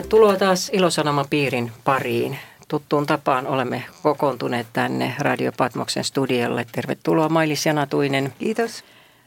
Tervetuloa taas Ilosanoma-piirin pariin. Tuttuun tapaan olemme kokoontuneet tänne Radio Patmoksen studiolle. Tervetuloa Mailis Janatuinen. Kiitos.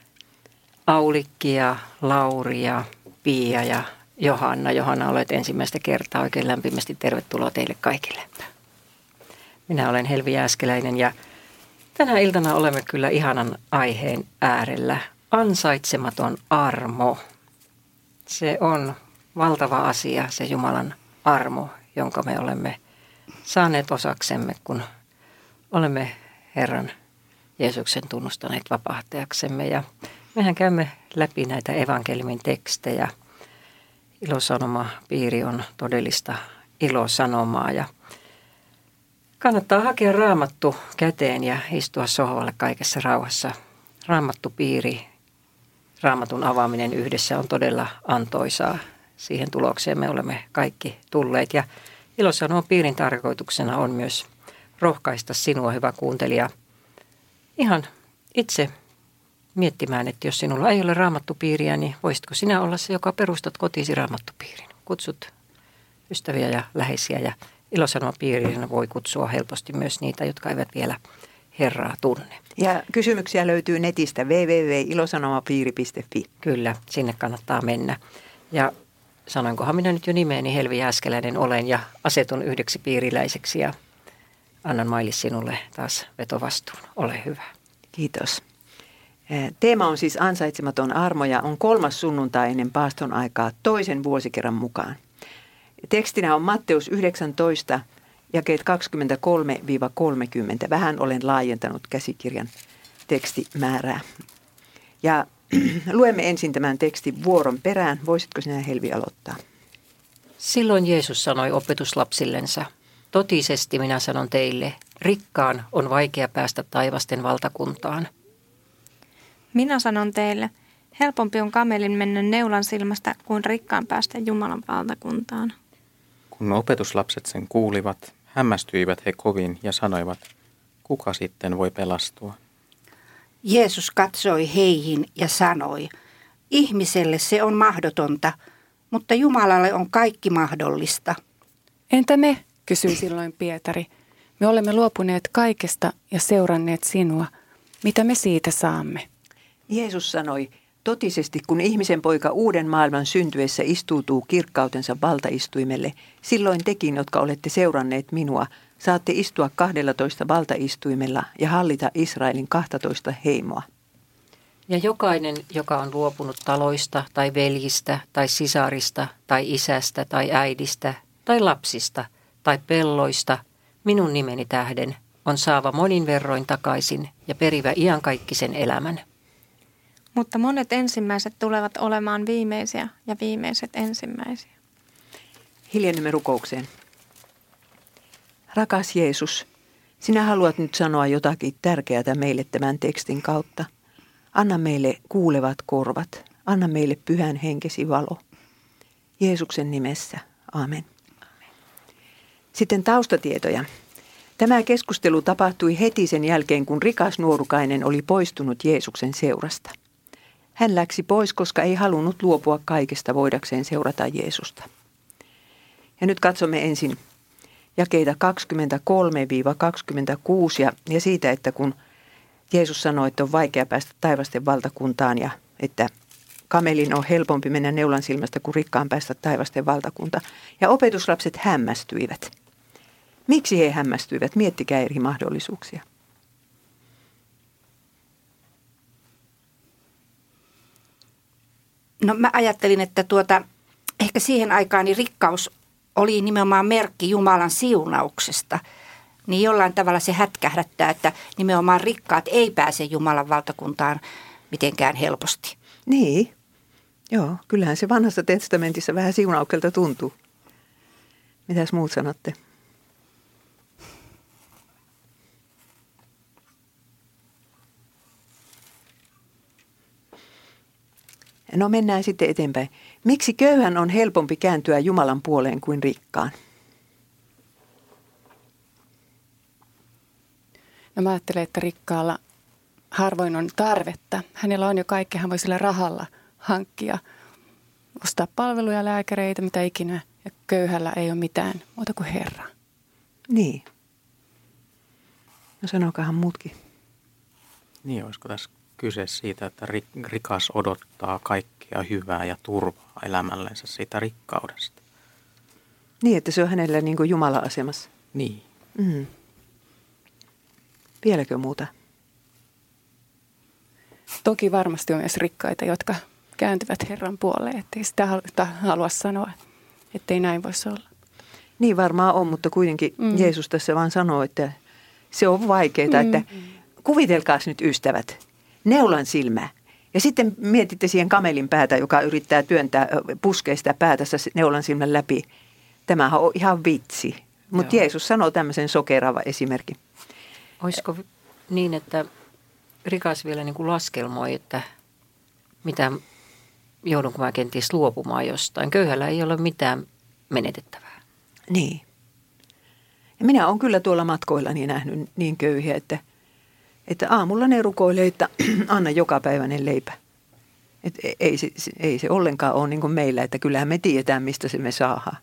Aulikki ja Lauri ja Pia ja Johanna. Johanna, olet ensimmäistä kertaa. Oikein lämpimästi tervetuloa teille kaikille. Minä olen Helvi Jääskeläinen ja tänä iltana olemme kyllä ihanan aiheen äärellä. Ansaitsematon armo. Se on valtava asia, se Jumalan armo, jonka me olemme saaneet osaksemme, kun olemme Herran Jeesuksen tunnustaneet vapahtajaksemme. Ja mehän käymme läpi näitä evankeliumin tekstejä. Ilosanoma-piiri on todellista ilosanomaa ja kannattaa hakea raamattu käteen ja istua sohvalle kaikessa rauhassa. Raamattupiiri, raamatun avaaminen yhdessä on todella antoisaa. Siihen tulokseen me olemme kaikki tulleet. Ja Ilosanoma-piirin tarkoituksena on myös rohkaista sinua, hyvä kuuntelija, ihan itse miettimään, että jos sinulla ei ole raamattupiiriä, niin voisitko sinä olla se, joka perustat kotiisi raamattupiirin. Kutsut ystäviä ja läheisiä ja Ilosanoma-piiriin voi kutsua helposti myös niitä, jotka eivät vielä Herraa tunne. Ja kysymyksiä löytyy netistä www.ilosanomapiiri.fi. Kyllä, sinne kannattaa mennä. Ja sanoinkohan minä nyt jo nimeeni Helvi Jääskeläinen olen ja asetun yhdeksi piiriläiseksi ja annan Mailis sinulle taas vetovastuun. Ole hyvä. Kiitos. Teema on siis ansaitsematon armo ja on 3. sunnuntai ennen paaston aikaa toisen vuosikerran mukaan. Tekstinä on Matteus 19, jakeet 23-30. Vähän olen laajentanut käsikirjan tekstimäärää. Ja luemme ensin tämän tekstin vuoron perään. Voisitko sinä, Helvi, aloittaa? Silloin Jeesus sanoi opetuslapsillensa, totisesti minä sanon teille, rikkaan on vaikea päästä taivasten valtakuntaan. Minä sanon teille, helpompi on kamelin mennä neulan silmästä kuin rikkaan päästä Jumalan valtakuntaan. Kun opetuslapset sen kuulivat, hämmästyivät he kovin ja sanoivat, kuka sitten voi pelastua? Jeesus katsoi heihin ja sanoi, ihmiselle se on mahdotonta, mutta Jumalalle on kaikki mahdollista. Entä me, kysyi silloin Pietari. Me olemme luopuneet kaikesta ja seuranneet sinua. Mitä me siitä saamme? Jeesus sanoi, totisesti kun ihmisen poika uuden maailman syntyessä istuutuu kirkkautensa valtaistuimelle, silloin tekin, jotka olette seuranneet minua, saatte istua 12 valtaistuimella ja hallita Israelin 12 heimoa. Ja jokainen, joka on luopunut taloista tai veljistä tai sisarista tai isästä tai äidistä tai lapsista tai pelloista, minun nimeni tähden, on saava monin verroin takaisin ja perivä iankaikkisen elämän. Mutta monet ensimmäiset tulevat olemaan viimeisiä ja viimeiset ensimmäisiä. Hiljennymme rukoukseen. Rakas Jeesus, sinä haluat nyt sanoa jotakin tärkeää meille tämän tekstin kautta. Anna meille kuulevat korvat. Anna meille pyhän henkesi valo. Jeesuksen nimessä. Amen. Sitten taustatietoja. Tämä keskustelu tapahtui heti sen jälkeen, kun rikas nuorukainen oli poistunut Jeesuksen seurasta. Hän läksi pois, koska ei halunnut luopua kaikesta voidakseen seurata Jeesusta. Ja nyt katsomme ensin jakeita 23-26 ja siitä, että kun Jeesus sanoi, että on vaikea päästä taivasten valtakuntaan ja että kamelin on helpompi mennä neulan silmästä kuin rikkaan päästä taivasten valtakuntaan. Ja opetuslapset hämmästyivät. Miksi he hämmästyivät? Miettikää eri mahdollisuuksia. No mä ajattelin, että ehkä siihen aikaan niin rikkaus oli nimenomaan merkki Jumalan siunauksesta. Niin jollain tavalla se hätkähdättää, että nimenomaan rikkaat ei pääse Jumalan valtakuntaan mitenkään helposti. Niin, joo, kyllähän se vanhassa testamentissa vähän siunaukselta tuntuu. Mitäs muut sanotte? No mennään sitten eteenpäin. Miksi köyhän on helpompi kääntyä Jumalan puoleen kuin rikkaan? No mä ajattelen, että rikkaalla harvoin on tarvetta. Hänellä on jo kaikki, hän voi sillä rahalla hankkia, ostaa palveluja, lääkäreitä, mitä ikinä. Ja köyhällä ei ole mitään muuta kuin Herra. Niin. No sanokahan muutkin. Niin, olisiko tässä kyse siitä, että rikas odottaa kaikkea hyvää ja turvaa elämällensä siitä rikkaudesta? Niin, että se on hänellä niin kuin Jumalan asemassa. Niin. Mm. Vieläkö muuta? Toki varmasti on myös rikkaita, jotka kääntyvät Herran puoleen, ettei sitä halua sanoa, ettei näin voisi olla. Niin varmaan on, mutta kuitenkin Jeesus tässä vaan sanoo, että se on vaikeaa, että kuvitelkaas nyt ystävät, neulan silmää. Ja sitten mietitte siihen kamelin päätä, joka yrittää työntää, puskea sitä päätä neulan silmän läpi. Tämähän on ihan vitsi. Mutta Jeesus sanoo tämmöisen sokeraavan esimerkin. Olisiko niin, että rikas vielä niin kuin laskelmoi, että mitä joudunko mä kenties luopumaan jostain. Köyhällä ei ole mitään menetettävää. Niin. Ja minä olen kyllä tuolla matkoillani nähnyt niin köyhiä, että aamulla ne rukoilee, että anna jokapäiväinen leipä. Et ei se ollenkaan ole niin kuin meillä, että kyllähän me tiedetään, mistä se me saadaan.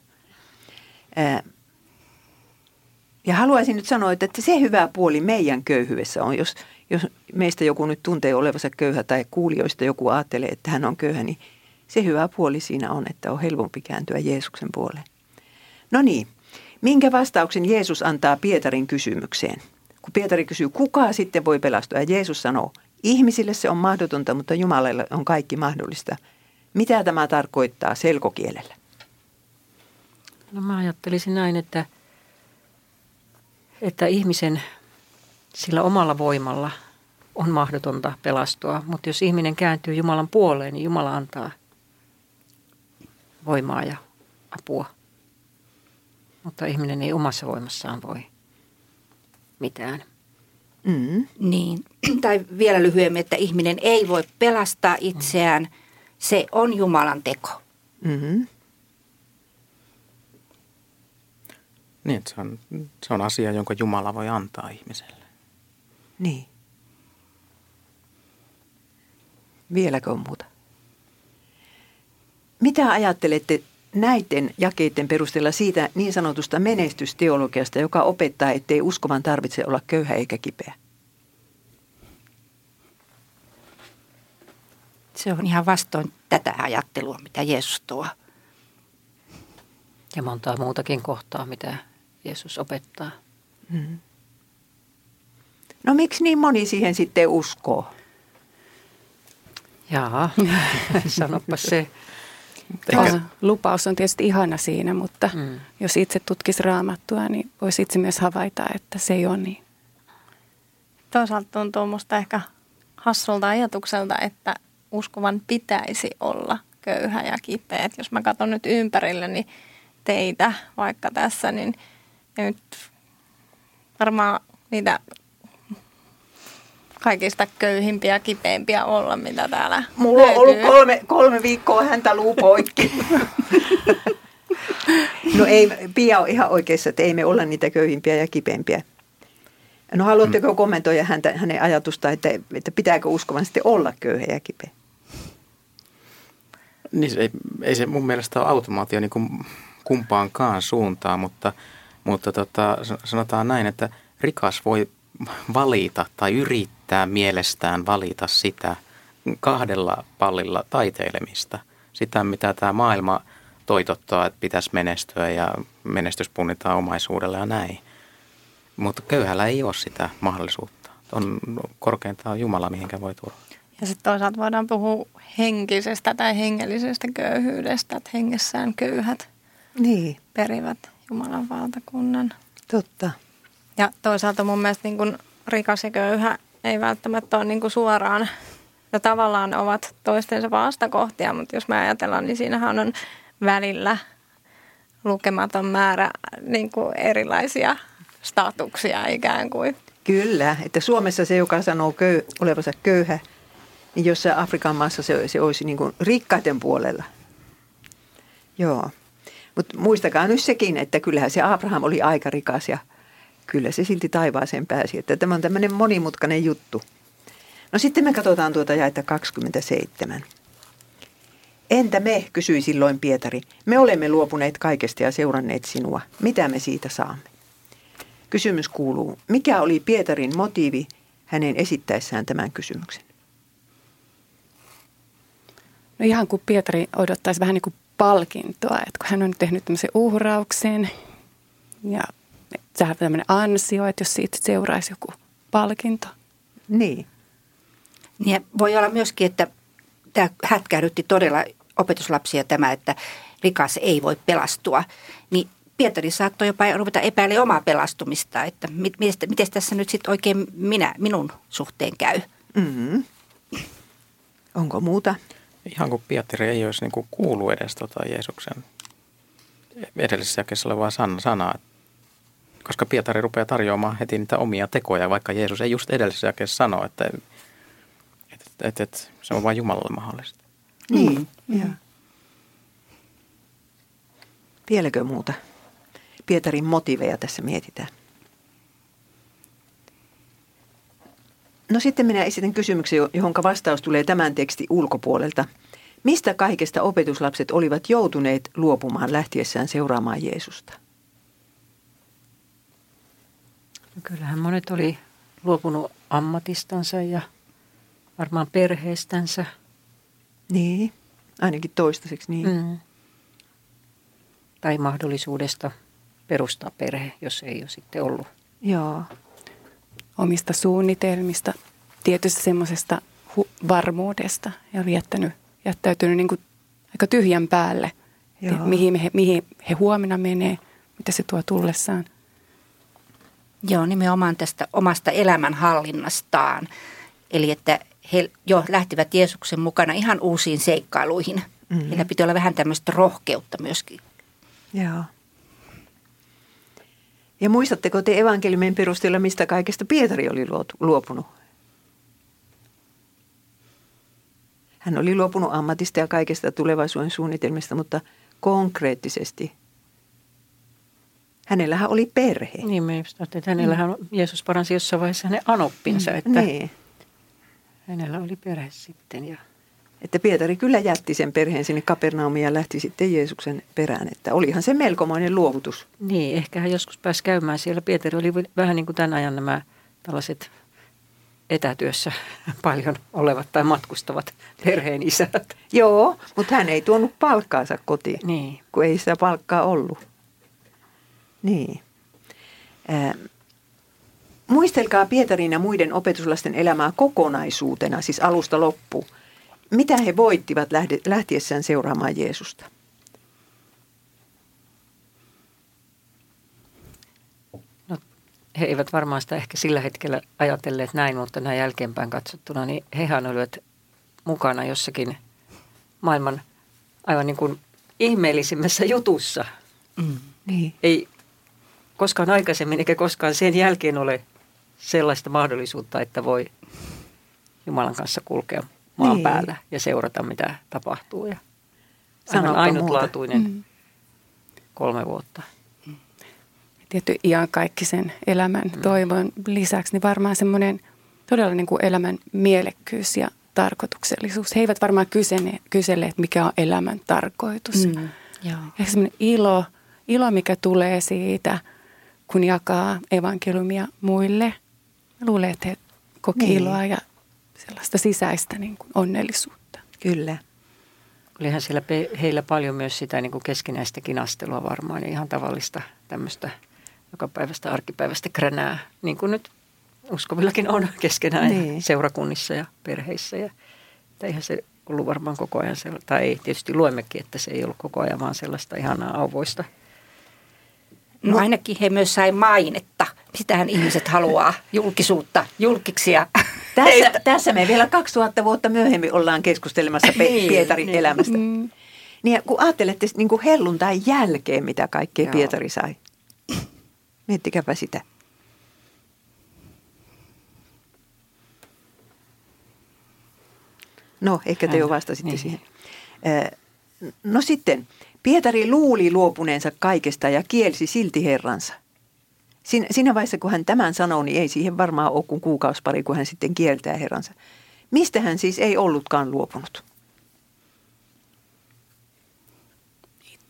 Ja haluaisin nyt sanoa, että se hyvä puoli meidän köyhyydessä on, jos meistä joku nyt tuntee olevansa köyhä tai kuulijoista joku ajattelee, että hän on köyhä, niin se hyvä puoli siinä on, että on helpompi kääntyä Jeesuksen puoleen. No niin, minkä vastauksen Jeesus antaa Pietarin kysymykseen? Kun Pietari kysyy, kuka sitten voi pelastua? Ja Jeesus sanoo, ihmisille se on mahdotonta, mutta Jumalalle on kaikki mahdollista. Mitä tämä tarkoittaa selkokielellä? No mä ajattelisin näin, että ihmisen sillä omalla voimalla on mahdotonta pelastua, mutta jos ihminen kääntyy Jumalan puoleen, niin Jumala antaa voimaa ja apua. Mutta ihminen ei omassa voimassaan voi mitään. Niin, tai vielä lyhyemmin, että ihminen ei voi pelastaa itseään. Se on Jumalan teko. Mm-hmm. Niin, että se on asia, jonka Jumala voi antaa ihmiselle. Niin. Vieläkö on muuta? Mitä ajattelette näiden jakeiden perusteella siitä niin sanotusta menestysteologiasta, joka opettaa, ettei uskovan tarvitse olla köyhä eikä kipeä? Se on ihan vastoin tätä ajattelua, mitä Jeesus tuo. Ja montaa muutakin kohtaa, mitä Jeesus opettaa. Mm. No miksi niin moni siihen sitten uskoo? Jaa, sanoppa se. Lupaus on tietysti ihana siinä, mutta jos itse tutkisi Raamattua, niin voisi itse myös havaita, että se ei ole niin. Toisaalta tuntuu musta ehkä hassulta ajatukselta, että uskovan pitäisi olla köyhä ja kipeä. Et jos mä katson nyt ympärilleni teitä vaikka tässä, niin nyt varmaan niitä kaikista köyhimpiä ja kipeimpiä olla, mitä täällä Mulla on ollut kolme viikkoa häntä luu poikki. No ei, Pia on ihan oikeassa, että ei me olla niitä köyhimpiä ja kipeimpiä. No haluatteko kommentoida hänen ajatusta, että pitääkö uskovan sitten olla köyhä ja kipeä? Niin, ei se mun mielestä ole automaatio niin kuin kumpaankaan suuntaan, mutta sanotaan näin, että rikas voi valita tai yrittää mielestään valita sitä kahdella pallilla taiteilemista. Sitä, mitä tämä maailma toitottaa, että pitäisi menestyä ja menestys punnitaan omaisuudella ja näin. Mutta köyhällä ei ole sitä mahdollisuutta. On korkeintaan Jumala, mihinkä voi tulla. Ja sitten toisaalta voidaan puhua henkisestä tai hengellisestä köyhyydestä, että hengessään köyhät perivät Jumalan valtakunnan. Totta. Ja toisaalta mun mielestä niin kun rikas ja köyhä ei välttämättä ole niin kun suoraan ja tavallaan ovat toistensa vastakohtia, mutta jos me ajatellaan, niin siinähän on välillä lukematon määrä niin kuin erilaisia statuksia ikään kuin. Kyllä, että Suomessa se, joka sanoo olevansa köyhä, niin jossain Afrikan maassa se olisi niin kuin rikkaiden puolella. Joo, mutta muistakaa nyt sekin, että kyllähän se Abraham oli aika rikas ja kyllä se silti taivaaseen pääsi. Että tämä on tämmöinen monimutkainen juttu. No sitten me katsotaan tuota jaetta 27. Entä me, kysyi silloin Pietari. Me olemme luopuneet kaikesta ja seuranneet sinua. Mitä me siitä saamme? Kysymys kuuluu, mikä oli Pietarin motiivi hänen esittäessään tämän kysymyksen? No ihan kuin Pietari odottaisi vähän niin kuin palkintoa, että kun hän on tehnyt tämmöisen uhrauksen ja sehän on tämmöinen ansio, että jos siitä seuraisi joku palkinto. Niin. Niin voi olla myöskin, että tämä hätkähdytti todella opetuslapsia tämä, että rikas ei voi pelastua. Niin Pietari saattoi jopa ruveta epäilemään omaa pelastumista, että miten tässä nyt sitten oikein minun suhteen käy. Mm-hmm. Onko muuta? Ihan kuin Pietari ei olisi niin kuin kuullut edes Jeesuksen edellisessä jakeessa olevaa sanaa, koska Pietari rupeaa tarjoamaan heti niitä omia tekoja, vaikka Jeesus ei just edellisessä jakeessa sano, että se on vain Jumalalle mahdollista. Niin. Vieläkö muuta? Pietarin motiiveja tässä mietitään. No sitten minä esitän kysymyksen, johon vastaus tulee tämän tekstin ulkopuolelta. Mistä kaikesta opetuslapset olivat joutuneet luopumaan lähtiessään seuraamaan Jeesusta? No kyllähän monet oli luopunut ammatistansa ja varmaan perheestänsä. Niin, ainakin toistaiseksi niin. Mm. Tai mahdollisuudesta perustaa perhe, jos ei ole sitten ollut. Joo. Omista suunnitelmista, tietysti semmoisesta varmuudesta ja oli jättäytynyt niin kuin aika tyhjän päälle, mihin he huomenna menee, mitä se tuo tullessaan. Joo, nimenomaan tästä omasta elämänhallinnastaan. Eli että he jo lähtivät Jeesuksen mukana ihan uusiin seikkailuihin. Mm-hmm. Heillä piti olla vähän tämmöistä rohkeutta myöskin. Joo. Ja muistatteko te evankeliumien perusteella, mistä kaikesta Pietari oli luopunut? Hän oli luopunut ammatista ja kaikesta tulevaisuuden suunnitelmista, mutta konkreettisesti hänellähän oli perhe. Niin, me just ajattelin, että hänellähän Jeesus paransi jossain vaiheessa hänen anoppinsa, että niin. Hänellä oli perhe sitten. Että Pietari kyllä jätti sen perheen sinne Kapernaumiin ja lähti sitten Jeesuksen perään, että olihan se melkomainen luovutus. Niin, ehkä hän joskus pääsi käymään siellä. Pietari oli vähän niin kuin tämän ajan nämä tällaiset etätyössä paljon olevat tai matkustavat perheen isät. Joo, mutta hän ei tuonut palkkaansa kotiin, niin. Kun ei sitä palkkaa ollut. Niin. Muistelkaa Pietarin ja muiden opetuslasten elämää kokonaisuutena, siis alusta loppuun. Mitä he voittivat lähtiessään seuraamaan Jeesusta? No, he eivät varmaan sitä ehkä sillä hetkellä ajatelleet näin, mutta näin jälkeenpäin katsottuna, niin hehän olivat mukana jossakin maailman aivan niin kuin ihmeellisimmässä jutussa. Niin. Ei koskaan aikaisemmin eikä koskaan sen jälkeen ole sellaista mahdollisuutta, että voi Jumalan kanssa kulkea maan päällä ja seurata, mitä tapahtuu. Ja aivan ainutlaatuinen 3 vuotta. Tietty iankaikkisen elämän toivon lisäksi, niin varmaan semmoinen todella niin kuin elämän mielekkyys ja tarkoituksellisuus. He eivät varmaan kyselleet, mikä on elämän tarkoitus. Ja semmoinen ilo, mikä tulee siitä, kun jakaa evankeliumia muille. Luulen, että he koki iloa ja sellaista sisäistä niin kuin onnellisuutta. Kyllä. Olihan siellä heillä paljon myös sitä niin kuin keskinäistä kinastelua varmaan ja ihan tavallista tämmöistä jokapäiväistä arkipäiväistä kränää, niin kuin nyt uskovillakin on keskenään seurakunnissa ja perheissä. Ja eihän se ollut varmaan koko ajan sellaista, tai ei tietysti luemmekin, että se ei ollut koko ajan vaan sellaista ihanaa auvoista. No ainakin he myös sai mainetta. Sitähän ihmiset haluaa, julkisuutta, julkiksia. Tässä me vielä 2000 vuotta myöhemmin ollaan keskustelemassa Pietarin elämästä. Niin kun ajattelette niin kuin helluntain jälkeen, mitä kaikkea Pietari sai. Miettikääpä sitä. No, ehkä te jo vastasitte siihen. No sitten, Pietari luuli luopuneensa kaikesta ja kielsi silti Herransa. Siinä vaiheessa, kun hän tämän sanoo, niin ei siihen varmaan ole kuin kuukausipari, kun hän sitten kieltää Herransa. Mistä hän siis ei ollutkaan luopunut?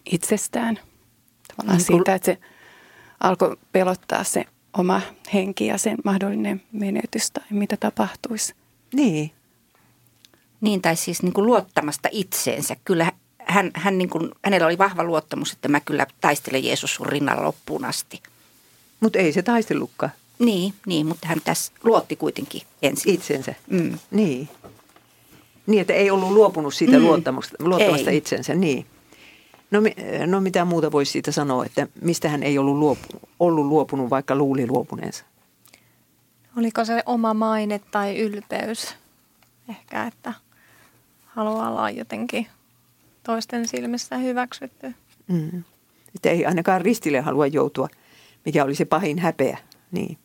itsestään. Tavallaan siitä, että se alkoi pelottaa se oma henki ja sen mahdollinen menetys tai mitä tapahtuisi. Niin. Niin, tai siis niin kuin luottamasta itseensä. Kyllä hän niin kuin, hänellä oli vahva luottamus, että mä kyllä taistelen Jeesus sun rinnalla loppuun asti. Mutta ei se taistellutkaan. Niin, mutta hän tässä luotti kuitenkin ensin. Itsensä. Niin. Niin, että ei ollut luopunut siitä luottamasta itsensä. Niin. No mitä muuta voisi siitä sanoa, että mistä hän ei ollut luopunut, vaikka luuli luopuneensa? Oliko se oma maine tai ylpeys? Ehkä, että haluaa olla jotenkin toisten silmissä hyväksytty. Että ei ainakaan ristille halua joutua, mikä oli se pahin häpeä. Niin.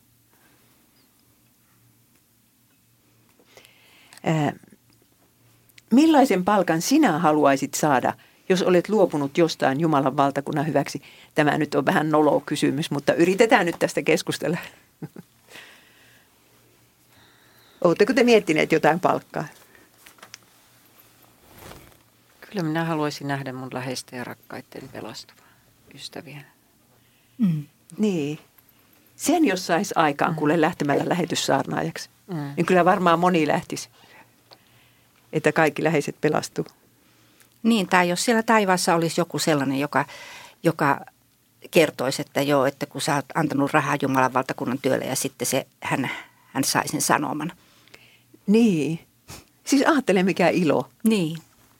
Millaisen palkan sinä haluaisit saada, jos olet luopunut jostain Jumalan valtakunnan hyväksi? Tämä nyt on vähän nolo kysymys, mutta yritetään nyt tästä keskustella. Oletteko te miettineet jotain palkkaa? Kyllä minä haluaisin nähdä mun läheisten ja rakkaiden pelastuvan ystäviä. Niin. Sen jos saisi aikaan, kuule lähtemällä lähetyssaarnaajaksi, niin kyllä varmaan moni lähtisi, että kaikki läheiset pelastuu. Niin, tai jos siellä taivaassa olisi joku sellainen, joka kertoisi, että joo, että kun sä oot antanut rahaa Jumalan valtakunnan työlle ja sitten hän sai sen sanoman. Niin. Siis ajattele mikä ilo. Niin.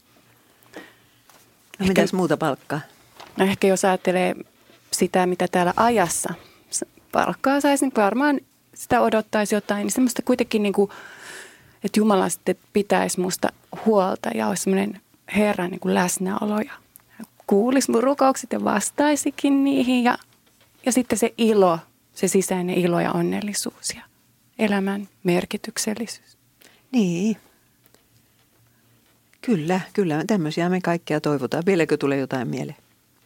No mitäs muuta palkkaa? No ehkä jos ajattelee sitä, mitä täällä ajassa palkkaa saisi, niin varmaan sitä odottaisi jotain. Niin semmoista kuitenkin, niin kuin, että Jumala sitten pitäisi musta huolta ja olisi semmoinen Herran niin kuin läsnäolo ja kuulisi mun rukoukset ja vastaisikin niihin. Ja sitten se ilo, se sisäinen ilo ja onnellisuus ja elämän merkityksellisyys. Niin. Kyllä. Tämmöisiä me kaikkia toivotaan. Vieläkö tulee jotain mieleen?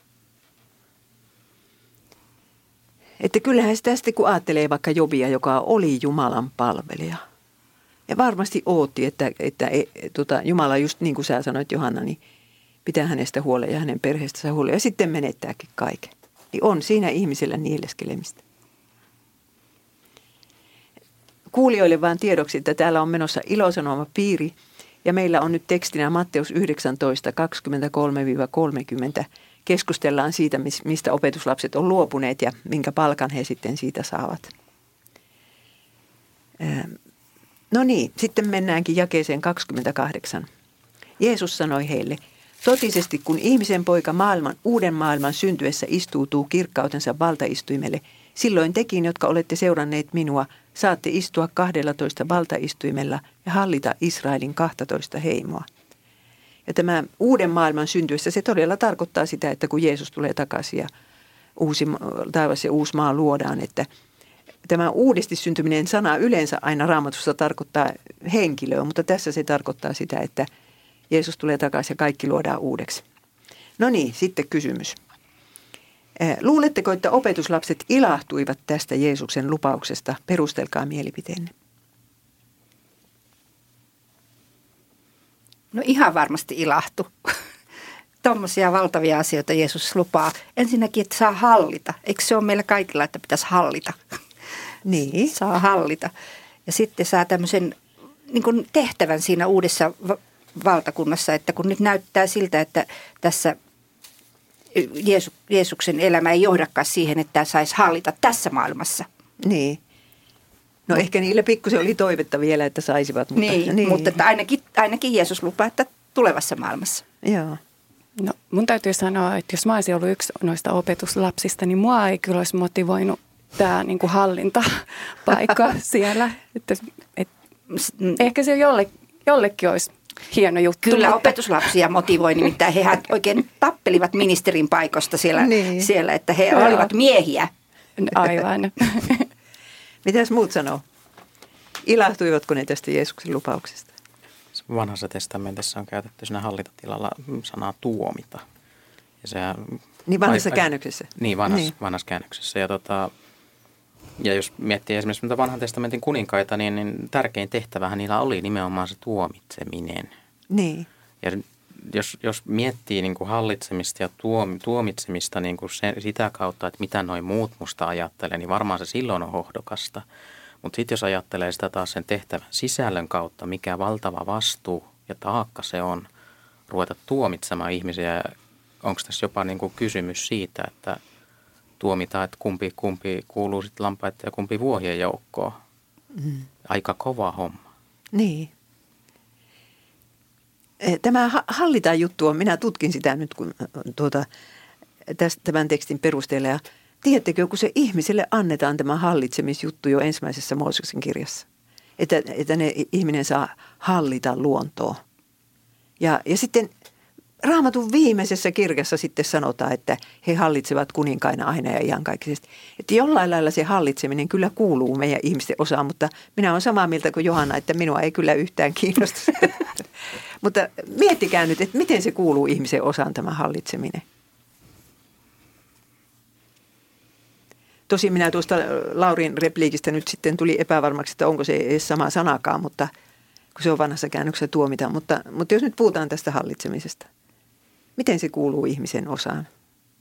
Että kyllähän sitä sitten, kun ajattelee vaikka Jobia, joka oli Jumalan palvelija. Ja varmasti ootti, että Jumala just niin kuin sä sanoit Johanna, niin pitää hänestä huolen ja hänen perheestänsä huolen. Ja sitten menettääkin kaiken. Niin on siinä ihmisellä nieleskelemistä. Kuulijoille vaan tiedoksi, että täällä on menossa ilosanoma piiri. Ja meillä on nyt tekstinä Matteus 19, 23-30. Keskustellaan siitä, mistä opetuslapset on luopuneet ja minkä palkan he sitten siitä saavat. No niin, sitten mennäänkin jakeeseen 28. Jeesus sanoi heille, totisesti kun ihmisen poika uuden maailman syntyessä istuutuu kirkkautensa valtaistuimelle, silloin tekin, jotka olette seuranneet minua, saatte istua 12 valtaistuimella ja hallita Israelin 12 heimoa. Ja tämä uuden maailman syntyessä se todella tarkoittaa sitä, että kun Jeesus tulee takaisin ja uusi taivas ja uusi maa luodaan, että tämä uudesti syntyminen sana yleensä aina Raamatussa tarkoittaa henkilöä, mutta tässä se tarkoittaa sitä, että Jeesus tulee takaisin ja kaikki luodaan uudeksi. No niin, sitten kysymys. Luuletteko, että opetuslapset ilahtuivat tästä Jeesuksen lupauksesta? Perustelkaa mielipiteenne. No ihan varmasti ilahtu. Tuommoisia valtavia asioita Jeesus lupaa. Ensinnäkin, että saa hallita. Eikö se ole meillä kaikilla, että pitäisi hallita? Niin. Saa hallita. Ja sitten saa tämmöisen niin kuin tehtävän siinä uudessa valtakunnassa, että kun nyt näyttää siltä, että tässä Jeesuksen elämä ei johdakaan siihen, että saisi hallita tässä maailmassa. Niin. No ehkä niillä pikkusen oli toivetta vielä, että saisivat. Mutta, niin. Mutta että ainakin Jeesus lupaa, että tulevassa maailmassa. Joo. No mun täytyy sanoa, että jos mä olisin ollut yksi noista opetuslapsista, niin mua ei kyllä olisi motivoinut tämä niin kuin hallintapaikka siellä. Ehkä se jollekin olisi hieno juttu. Kyllä opetuslapsia motivoi, nimittäin hehän oikein tappelivat ministerin paikosta siellä että he olivat miehiä. Aivan. Mitäs muut sanoo? Ilahtuivatko ne tästä Jeesuksen lupauksesta? Vanhassa testamentissa on käytetty siinä hallintatilalla sanaa tuomita. Ja se, niin vanhassa käännöksessä? Niin, vanhassa käännöksessä. Ja jos miettii esimerkiksi vanhan testamentin kuninkaita, niin tärkein tehtävähän niillä oli nimenomaan se tuomitseminen. Niin. Ja jos miettii niin kuin hallitsemista ja tuomitsemista niin kuin sitä kautta, että mitä noi muut musta ajattelee, niin varmaan se silloin on hohdokasta. Mutta sitten jos ajattelee sitä taas sen tehtävän sisällön kautta, mikä valtava vastuu ja taakka se on ruveta tuomitsemaan ihmisiä, onko tässä jopa niin kuin kysymys siitä, että tuomitaan, että kumpi kuuluu sitten lampaiden ja kumpi vuohien joukkoon. Aika kova homma. Niin. Tämä hallitaan juttu on, minä tutkin sitä nyt kun tämän tekstin perusteella. Ja tiedättekö, kun se ihmiselle annetaan tämä hallitsemisjuttu jo ensimmäisessä Mooseksen kirjassa, että ihminen saa hallita luontoa. Ja sitten Raamatun viimeisessä kirjassa sitten sanotaan, että he hallitsevat kuninkaina aina ja iankaikkisesti. Että jollain lailla se hallitseminen kyllä kuuluu meidän ihmisten osaan, mutta minä olen samaa mieltä kuin Johanna, että minua ei kyllä yhtään kiinnosta. Mutta miettikää nyt, että miten se kuuluu ihmisen osaan tämä hallitseminen. Tosin minä tuosta Laurin repliikistä nyt sitten tuli epävarmaksi, että onko se edes sama sanakaan, mutta kun se on vanhassa käännöksessä tuomita. Mutta jos nyt puhutaan tästä hallitsemisesta, miten se kuuluu ihmisen osaan?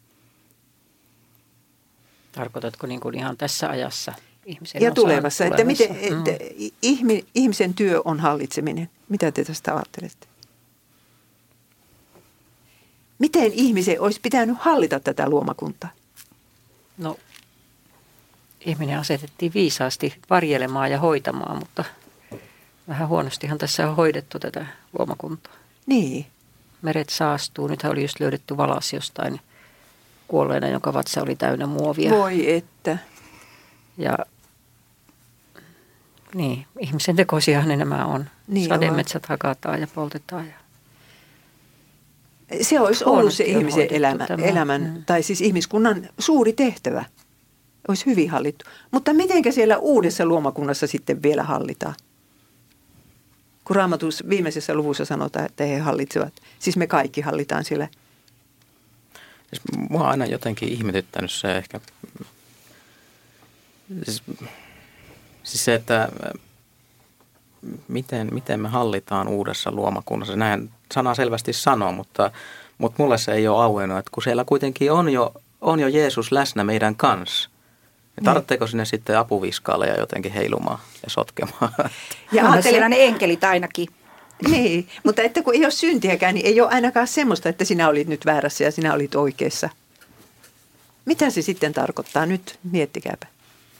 Tarkoitatko niin kuin ihan tässä ajassa ihmisen ja osaan? tulevassa, että miten että ihmisen työ on hallitseminen. Mitä te tästä ajattelette? Miten ihmisen olisi pitänyt hallita tätä luomakuntaa? No, ihminen asetettiin viisaasti varjelemaan ja hoitamaan, mutta vähän huonostihan tässä on hoidettu tätä luomakuntaa. Niin. Meret saastuu. Nythän oli just löydetty valas jostain kuolleena, jonka vatsa oli täynnä muovia. Voi että. Ja niin, ihmisen tekoisiahan ne nämä on. Niin Sademetsät hakataan ja poltetaan. Se olisi ollut se Huonosti on ihmisen hoidettu elämän tai siis ihmiskunnan suuri tehtävä. Olisi hyvin hallittu. Mutta mitenkä siellä uudessa luomakunnassa sitten vielä hallitaan? Kun Raamatus viimeisessä luvussa sanotaan, että he hallitsevat. Siis me kaikki hallitaan siellä. Siis mua on aina jotenkin ihmetyttänyt se ehkä, siis se, että miten me hallitaan uudessa luomakunnassa. Näin sana selvästi sanoo, mutta mulle se ei ole auennut, että kun siellä kuitenkin on jo Jeesus läsnä meidän kanssa. Niin tarvitseeko sinne sitten apuviskaaleja jotenkin heilumaan ja sotkemaan? Ja on siellä ne enkelit ainakin. Niin, mutta että kun ei ole syntiäkään, niin ei ole ainakaan semmoista, että sinä olit nyt väärässä ja sinä olit oikeassa. Mitä se sitten tarkoittaa nyt? Miettikääpä.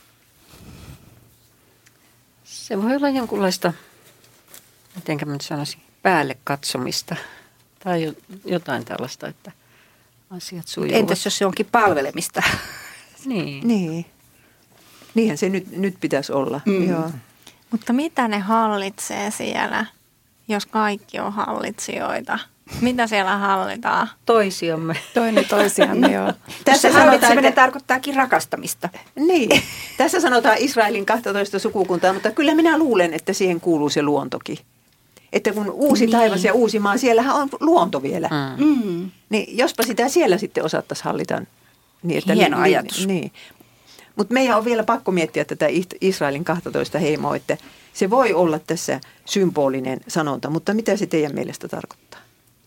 Se voi olla jonkunlaista, mitenkä mä nyt sanoisin, päälle katsomista tai jotain tällaista, että asiat sujuvat. Entäs jos se onkin palvelemista? Niin. Niinhän se nyt pitäisi olla. Joo. Mutta mitä ne hallitsee siellä, jos kaikki on hallitsijoita? Mitä siellä hallitaan? Toisiamme. Toinen toisiamme, joo. Tässä hallitseminen tarkoittaakin rakastamista. Niin. Tässä sanotaan Israelin 12 sukukuntaa, mutta kyllä minä luulen, että siihen kuuluu se luontokin. Että kun uusi taivas ja uusi maa, siellähän on luonto vielä. Niin jospa sitä siellä sitten osattaisiin hallita. Niin, että hieno ajatus. Niin. Mutta meidän on vielä pakko miettiä tätä Israelin 12 heimoa, että se voi olla tässä symbolinen sanonta, mutta mitä se teidän mielestä tarkoittaa?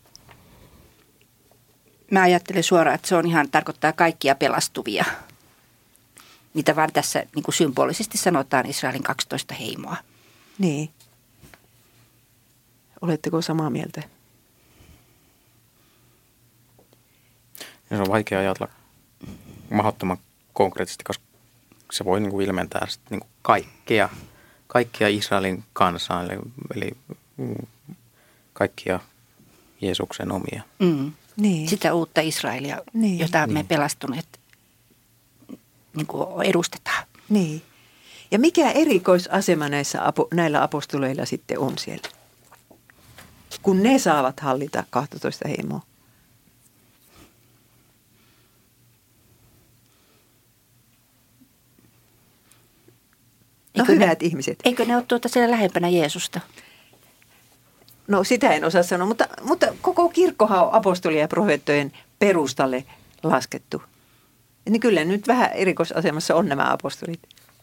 Mä ajattelen suoraan, että se on ihan tarkoittaa kaikkia pelastuvia. Niitä vaan tässä niin kuin symbolisesti sanotaan Israelin 12 heimoa. Niin. Oletteko samaa mieltä? Ja se on vaikea ajatella mahdottoman konkreettisesti, koska se voi niin kuin ilmentää niin kuin kaikkia Israelin kansaa, eli kaikkia Jeesuksen omia. Niin. Sitä uutta Israelia, jota me pelastuneet niin kuin edustetaan. Niin. Ja mikä erikoisasema näillä apostoleilla sitten on siellä, kun ne saavat hallita 12 heimoa? No hyvät ihmiset. Eikö ne ole siellä lähempänä Jeesusta? No sitä en osaa sanoa, mutta koko kirkkohan on apostolien ja profeettojen perustalle laskettu. Niin kyllä nyt vähän erikoisasemassa on nämä apostolit.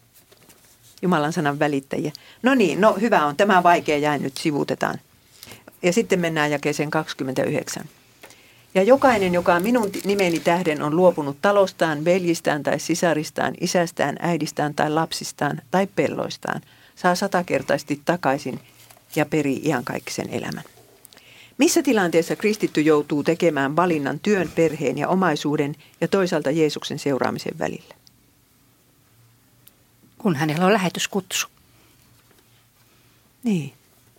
Jumalan sanan välittäjiä. No niin, hyvä on. Tämä vaikea jäi nyt sivuutetaan. Ja sitten mennään jakeeseen 29. Ja jokainen, joka minun nimeni tähden on luopunut talostaan, veljistään tai sisaristaan, isästään, äidistään tai lapsistaan tai pelloistaan, saa 100-kertaisesti takaisin ja perii iankaikkisen elämän. Missä tilanteessa kristitty joutuu tekemään valinnan työn, perheen ja omaisuuden ja toisaalta Jeesuksen seuraamisen välillä? Kun hänellä on lähetyskutsu. Niin.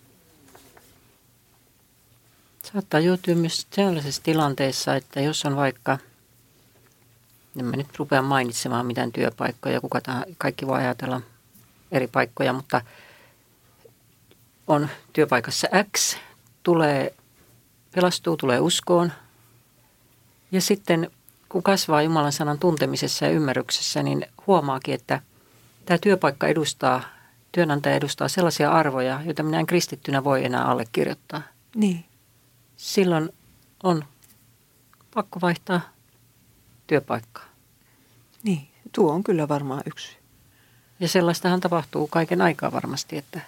Saattaa joutua myös sellaisessa tilanteessa, että jos on vaikka, en mä nyt rupea mainitsemaan mitään työpaikkoja, kaikki voi ajatella eri paikkoja, mutta on työpaikassa X, pelastuu, tulee uskoon ja sitten kun kasvaa Jumalan sanan tuntemisessa ja ymmärryksessä, niin huomaakin, että tämä työpaikka työnantaja edustaa sellaisia arvoja, joita minä en kristittynä voi enää allekirjoittaa. Niin. Silloin on pakko vaihtaa työpaikkaa. Niin, tuo on kyllä varmaan yksi. Ja sellaistahan tapahtuu kaiken aikaa varmasti, että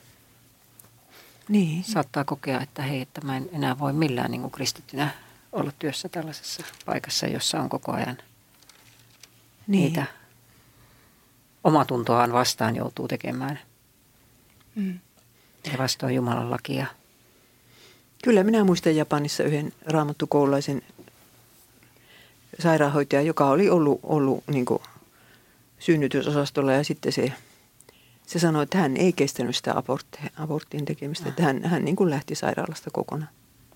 niin. Saattaa kokea, että hei, että mä en enää voi millään niin kuin kristittynä olla työssä tällaisessa paikassa, jossa on koko ajan niitä omatuntoaan vastaan joutuu tekemään. Ja vastoin Jumalan lakia. Kyllä minä muistan Japanissa yhden raamattukoululaisen sairaanhoitajan, joka oli ollut niin kuin synnytysosastolla ja sitten se sanoi, että hän ei kestänyt sitä aborttien tekemistä, että hän niin kuin lähti sairaalasta kokonaan.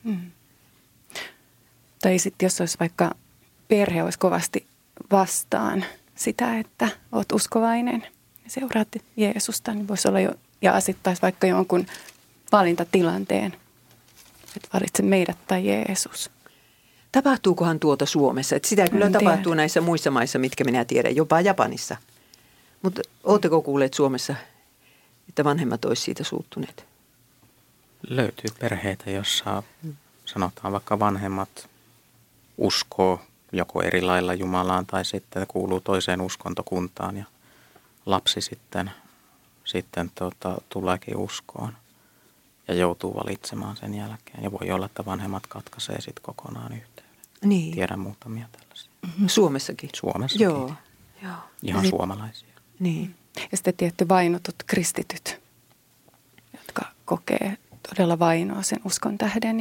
Tai sitten jos olisi vaikka perhe olisi kovasti vastaan sitä, että olet uskovainen ja seuraat Jeesusta, niin voisi olla ja asettaisi vaikka jonkun valintatilanteen, että valitse meidät tai Jeesus. Tapahtuukohan tuota Suomessa? Että sitä kyllä tapahtuu näissä muissa maissa, mitkä minä tiedän, jopa Japanissa. Mutta ootteko kuulleet Suomessa, että vanhemmat olisi siitä suuttuneet? Löytyy perheitä, jossa sanotaan vaikka vanhemmat uskoo joko eri lailla Jumalaan tai sitten kuuluu toiseen uskontokuntaan ja lapsi sitten tuleekin uskoon ja joutuu valitsemaan sen jälkeen. Ja voi olla, että vanhemmat katkaisee sitten kokonaan yhteyden. Niin. Tiedän muutamia tällaisia. Suomessakin? Suomessakin. Joo. Ihan suomalaisia. Niin. Ja sitten tietty vainotut kristityt, jotka kokee todella vainoa sen uskon tähden.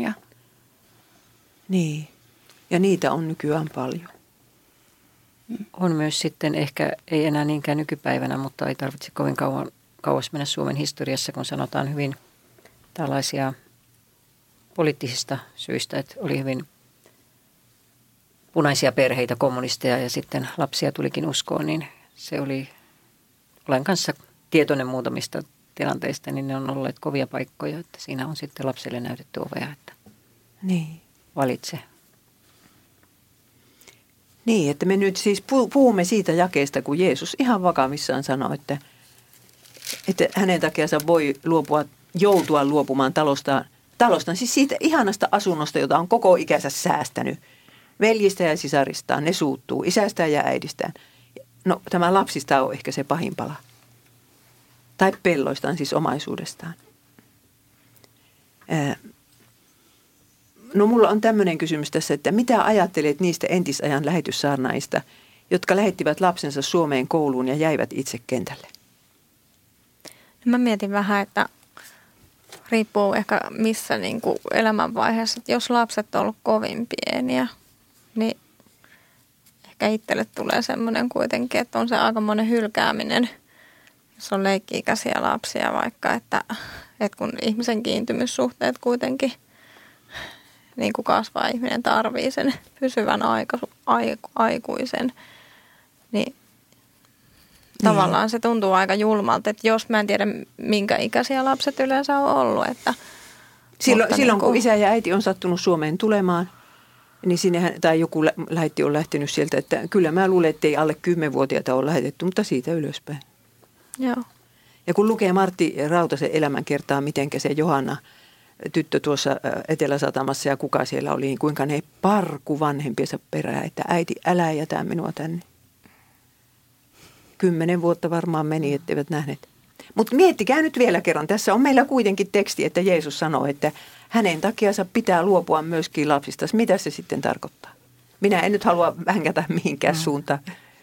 Niin. Ja niitä on nykyään paljon. On myös sitten ehkä, ei enää niinkään nykypäivänä, mutta ei tarvitse kovin kauas mennä Suomen historiassa, kun sanotaan hyvin tällaisia poliittisista syistä, että oli hyvin punaisia perheitä, kommunisteja ja sitten lapsia tulikin uskoon, niin se oli, olen kanssa tietoinen muutamista tilanteista, niin ne on olleet kovia paikkoja, että siinä on sitten lapselle näytetty ovea, että niin. Valitse. Niin, että me nyt siis puhumme siitä jakeesta, kun Jeesus ihan vakavissaan sanoi, että hänen takiansa voi joutua luopumaan talostaan, siis siitä ihanasta asunnosta, jota on koko ikänsä säästänyt. Veljistä ja sisaristaan, ne suuttuu, isästään ja äidistään. No tämä lapsista on ehkä se pahin pala. Tai pelloistaan, siis omaisuudestaan. No mulla on tämmöinen kysymys tässä, että mitä ajattelet niistä entisajan lähetyssaarnaista, jotka lähettivät lapsensa Suomeen kouluun ja jäivät itse kentälle? Mä mietin vähän, että riippuu ehkä missä niin kuin elämänvaiheessa, että jos lapset on ollut kovin pieniä, niin ehkä itselle tulee semmoinen kuitenkin, että on se aikamoinen hylkääminen, jos on leikki-ikäisiä lapsia vaikka, että kun ihmisen kiintymyssuhteet kuitenkin niin kuin kasvaa, ihminen tarvii sen pysyvän aikuisen, niin tavallaan se tuntuu aika julmalta, että jos mä en tiedä, minkä ikäisiä lapset yleensä on ollut. Että, silloin kun isä ja äiti on sattunut Suomeen tulemaan, niin sinnehän, tai joku lähetti on lähtenyt sieltä, että kyllä mä luulen, että ei alle 10-vuotiaita ole lähetetty, mutta siitä ylöspäin. Joo. Ja kun lukee Martti Rautasen elämänkertaa, mitenkä se Johanna, tyttö tuossa Etelä-Satamassa ja kuka siellä oli, niin kuinka ne parku vanhempiensa perään, että äiti, älä jätä minua tänne. 10 vuotta varmaan meni, etteivät nähneet. Mutta miettikää nyt vielä kerran. Tässä on meillä kuitenkin teksti, että Jeesus sanoo, että hänen takiansa pitää luopua myöskin lapsista. Mitä se sitten tarkoittaa? Minä en nyt halua vähänkätä mihinkään suuntaan.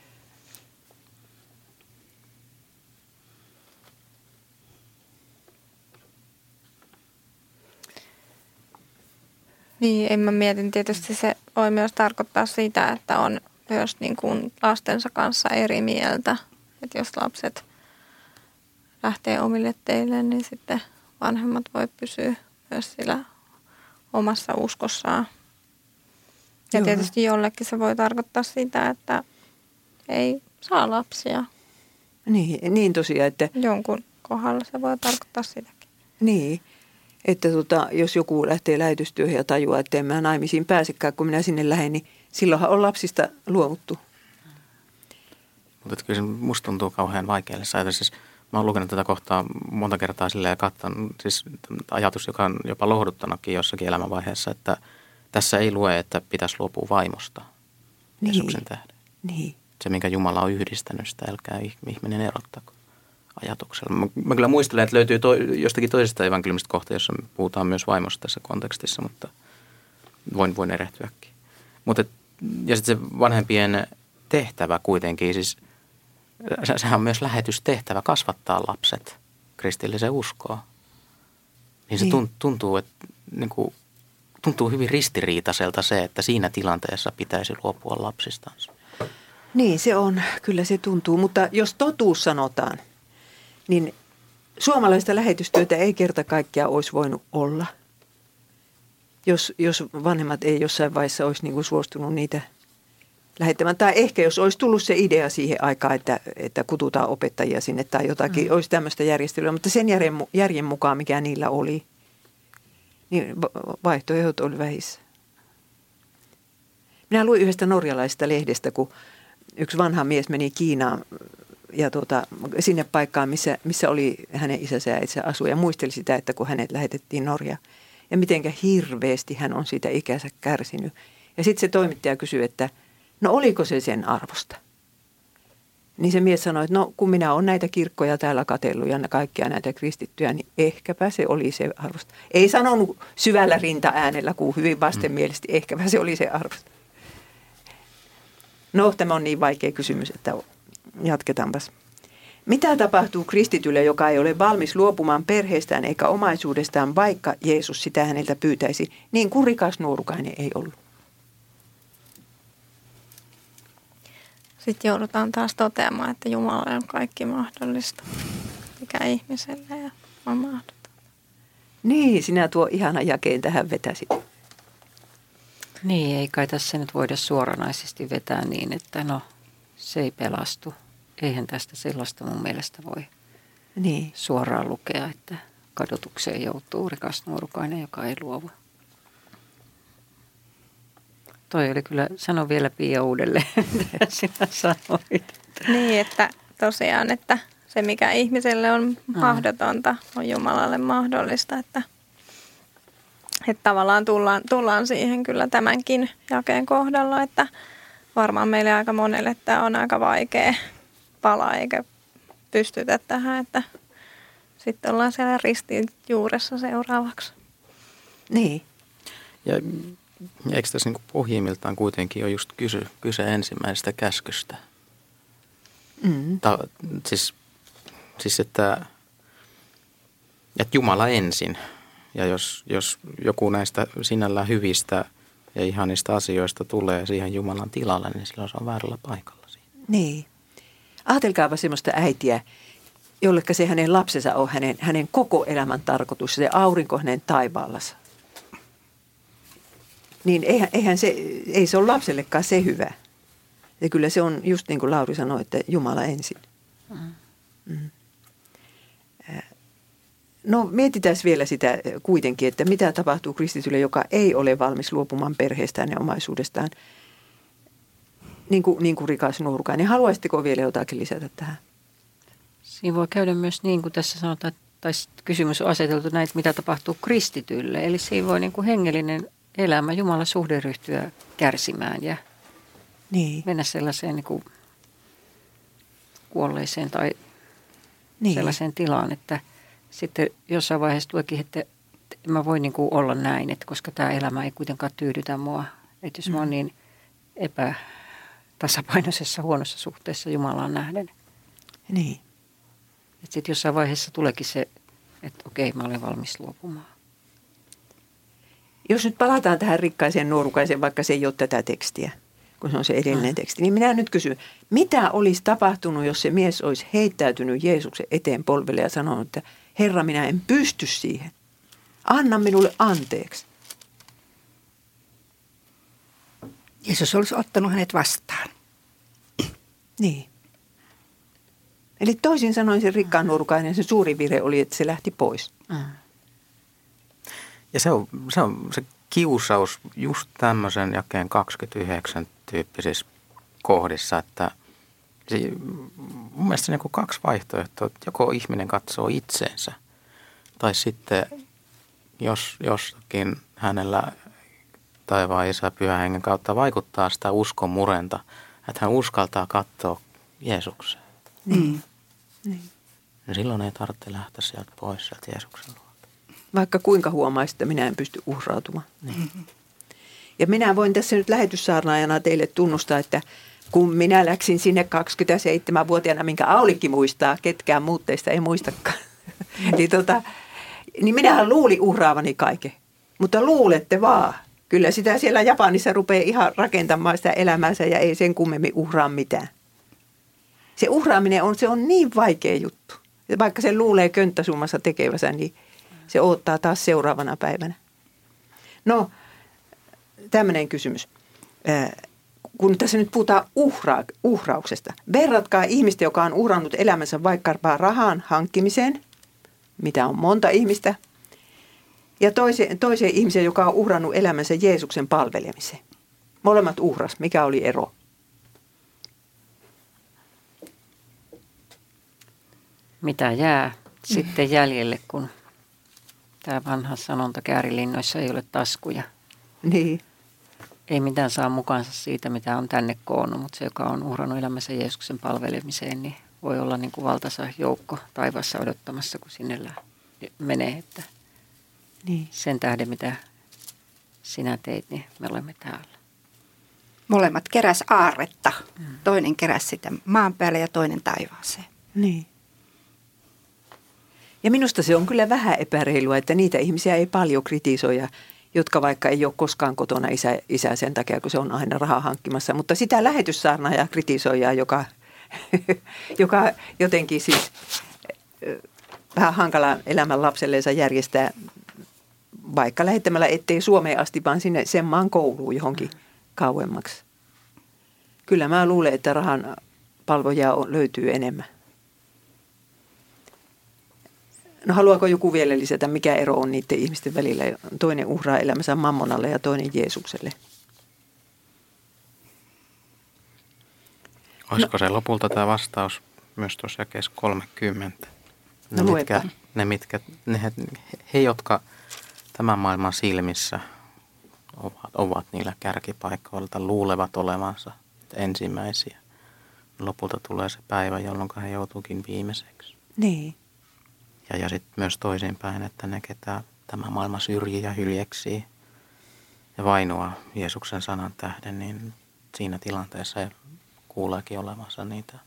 Niin, mä mietin tietysti se voi myös tarkoittaa sitä, että on myös niin kuin lastensa kanssa eri mieltä. Että jos lapset lähtee omille teille, niin sitten vanhemmat voi pysyä myös sillä omassa uskossaan. Ja tietysti jollekin se voi tarkoittaa sitä, että ei saa lapsia. Niin tosiaan, että... Jonkun kohdalla se voi tarkoittaa sitäkin. Niin, että jos joku lähtee lähetystyöhön ja tajuaa, että en mä naimisiin pääsekään, kun minä sinne lähden, niin silloinhan on lapsista luovuttu. Mutta kyllä se musta tuntuu kauhean vaikealle saada. Siis mä oon lukenut tätä kohtaa monta kertaa silleen ja katsonut, siis ajatus, joka on jopa lohduttanutkin jossakin elämänvaiheessa, että tässä ei lue, että pitäisi luopua vaimosta Jeesuksen tähden. Niin. Se, minkä Jumala on yhdistänyt, sitä älkää ihminen erottako ajatuksella. Mä kyllä muistelen, että löytyy jostakin toisesta evankeliumista kohta, jossa puhutaan myös vaimosta tässä kontekstissa, mutta voin erehtyäkin. Ja sitten se vanhempien tehtävä kuitenkin, siis sehän on myös lähetystehtävä kasvattaa lapset kristilliseen uskoon. Niin se tuntuu, että niin kuin, tuntuu hyvin ristiriitaiselta se, että siinä tilanteessa pitäisi luopua lapsistansa. Niin se on, kyllä se tuntuu, mutta jos totuus sanotaan, niin suomalaista lähetystyötä ei kerta kaikkiaan olisi voinut olla. Jos vanhemmat ei jossain vaiheessa olisi niin kuin suostunut niitä lähettämään. Tai ehkä jos olisi tullut se idea siihen aikaan, että kututaan opettajia sinne tai jotakin, olisi tämmöistä järjestelyä. Mutta sen järjen mukaan, mikä niillä oli, niin vaihtoehdot oli vähissä. Minä luin yhdestä norjalaisesta lehdestä, kun yksi vanha mies meni Kiinaan ja sinne paikkaan, missä oli hänen isänsä ja itse asui ja muisteli sitä, että kun hänet lähetettiin Norjaan ja mitenkä hirveästi hän on siitä ikänsä kärsinyt. Ja sitten se toimittaja kysyi, että no oliko se sen arvosta? Niin se mies sanoi, että no kun minä olen näitä kirkkoja täällä katsellut ja kaikkia näitä kristittyjä, niin ehkäpä se oli se arvosta. Ei sanonut syvällä rintaäänellä, kuin hyvin vastenmielisesti, ehkäpä se oli se arvosta. No tämä on niin vaikea kysymys, että jatketaanpas. Mitä tapahtuu kristitylle, joka ei ole valmis luopumaan perheestään eikä omaisuudestaan, vaikka Jeesus sitä häneltä pyytäisi, niin kuin rikas nuorukainen ei ollut? Sitten joudutaan taas toteamaan, että Jumalalle on kaikki mahdollista, mikä ihmiselle ja on mahdotonta. Niin, sinä tuo ihana jakeen tähän vetäsit. Niin, ei kai tässä nyt voida suoranaisesti vetää niin, että no se ei pelastu. Eihän tästä sellaista mun mielestä voi suoraan lukea, että kadotukseen joutuu rikas nuorukainen, joka ei luovu. Toi oli kyllä, sano vielä Pia uudelleen, mitä sinä sanoit. Niin, että tosiaan, että se mikä ihmiselle on mahdotonta, on Jumalalle mahdollista, että tavallaan tullaan siihen kyllä tämänkin jakeen kohdalla, että varmaan meille aika monelle tämä on aika vaikea pala eikä pystytä tähän, että sitten ollaan siellä ristin juuressa seuraavaksi. Niin. Ja eikö tässä niin pohjimmiltaan kuitenkin ole just kyse ensimmäisestä käskystä? Siis että Jumala ensin. Ja jos joku näistä sinällään hyvistä ja ihanista asioista tulee siihen Jumalan tilalle, niin silloin se on väärällä paikalla siinä. Niin. Ajatelkaapa semmoista äitiä, jolleka se hänen lapsensa on hänen koko elämän tarkoitus, se aurinko hänen taivaallansa. Niin ei se ole lapsellekaan se hyvä. Ja kyllä se on just niin kuin Lauri sanoi, että Jumala ensin. No mietitään vielä sitä kuitenkin, että mitä tapahtuu kristitylle, joka ei ole valmis luopumaan perheestään ja omaisuudestaan, niin kuin rikas nuorukainen. Haluaisitteko vielä jotakin lisätä tähän? Siinä voi käydä myös niin kuin tässä sanotaan, tai kysymys on aseteltu näin, mitä tapahtuu kristitylle. Eli siinä voi niin kuin hengellinen elämä, Jumalan suhde ryhtyä kärsimään ja mennä sellaiseen niin kuin kuolleeseen tai sellaiseen tilaan, että sitten jossain vaiheessa tuleekin, että mä voin niin kuin olla näin, että koska tämä elämä ei kuitenkaan tyydytä mua. Että jos mä oon niin epätasapainoisessa huonossa suhteessa Jumalaan nähden. Niin. Että sitten jossain vaiheessa tuleekin se, että okei, mä olen valmis luopumaan. Jos nyt palataan tähän rikkaiseen nuorukaiseen, vaikka se ei ole tätä tekstiä, kun se on se edellinen teksti, niin minä nyt kysyn, mitä olisi tapahtunut, jos se mies olisi heittäytynyt Jeesuksen eteen polvelle ja sanonut, että Herra, minä en pysty siihen. Anna minulle anteeksi. Jeesus olisi ottanut hänet vastaan. Niin. Eli toisin sanoen se rikkaan nuorukainen, se suuri virhe oli, että se lähti pois. Ja se on se kiusaus just tämmöisen jakeen 29 tyyppisissä kohdissa, että mun mielestä se on kaksi vaihtoehtoa, että joko ihminen katsoo itseensä tai sitten jos jostakin hänellä taivaan Isä Pyhän Hengen kautta vaikuttaa sitä uskon murenta, että hän uskaltaa katsoa Jeesukseen. Niin. Ja silloin ei tarvitse lähteä sieltä pois sieltä Jeesuksen luolta. Vaikka kuinka huomaisi, että minä en pysty uhrautumaan. Ja minä voin tässä nyt lähetyssaarnaajana teille tunnustaa, että kun minä läksin sinne 27-vuotiaana, minkä Aulikki muistaa, ketkään muut teistä ei muistakaan, niin minähän luulin uhraavani kaiken. Mutta luulette vaan. Kyllä sitä siellä Japanissa rupeaa ihan rakentamaan sitä elämäänsä ja ei sen kummemmin uhraa mitään. Se uhraaminen se on niin vaikea juttu. Ja vaikka se luulee könttäsummassa tekevänsä, niin se odottaa taas seuraavana päivänä. No, tämmöinen kysymys. Kun tässä nyt puhutaan uhrauksesta. Verratkaa ihmistä, joka on uhrannut elämänsä vaikkapa rahan hankkimiseen, mitä on monta ihmistä, ja toiseen ihmiseen, joka on uhrannut elämänsä Jeesuksen palvelemiseen. Molemmat uhras. Mikä oli ero? Mitä jää sitten jäljelle, kun tämä vanha sanonta käärilinnoissa ei ole taskuja. Niin. Ei mitään saa mukaansa siitä, mitä on tänne koonnut, mutta se, joka on uhrannut elämänsä Jeesuksen palvelemiseen, niin voi olla niin kuin valtaisa joukko taivaassa odottamassa, kun sinne menee. Että Niin. sen tähden, mitä sinä teit, niin me olemme täällä. Molemmat keräs aarretta. Toinen keräs sitä maan päälle ja toinen taivaaseen. Niin. Ja minusta se on kyllä vähän epäreilua, että niitä ihmisiä ei paljon kritisoida, jotka vaikka ei ole koskaan kotona isää sen takia, kun se on aina rahaa hankkimassa. Mutta sitä lähetyssaarnaajaa kritisoijaa, joka jotenkin siis vähän hankala elämän lapselleensa järjestää, vaikka lähettämällä ettei Suomeen asti, vaan sinne sen maan kouluun johonkin kauemmaksi. Kyllä mä luulen, että rahan palvojaa löytyy enemmän. No haluaako joku vielä lisätä, mikä ero on niiden ihmisten välillä? Toinen uhraa elämänsä mammonalle ja toinen Jeesukselle. Olisiko se lopulta tämä vastaus myös tuossa jakeessa 30? He, jotka tämän maailman silmissä ovat niillä kärkipaikoilla, luulevat olevansa ensimmäisiä. Lopulta tulee se päivä, jolloin he joutuukin viimeiseksi. Niin. Ja sitten myös toisinpäin, että ne, ketä tämä maailma syrjii ja hyljeksii ja vainoaa Jeesuksen sanan tähden, niin siinä tilanteessa he kuuleekin olevansa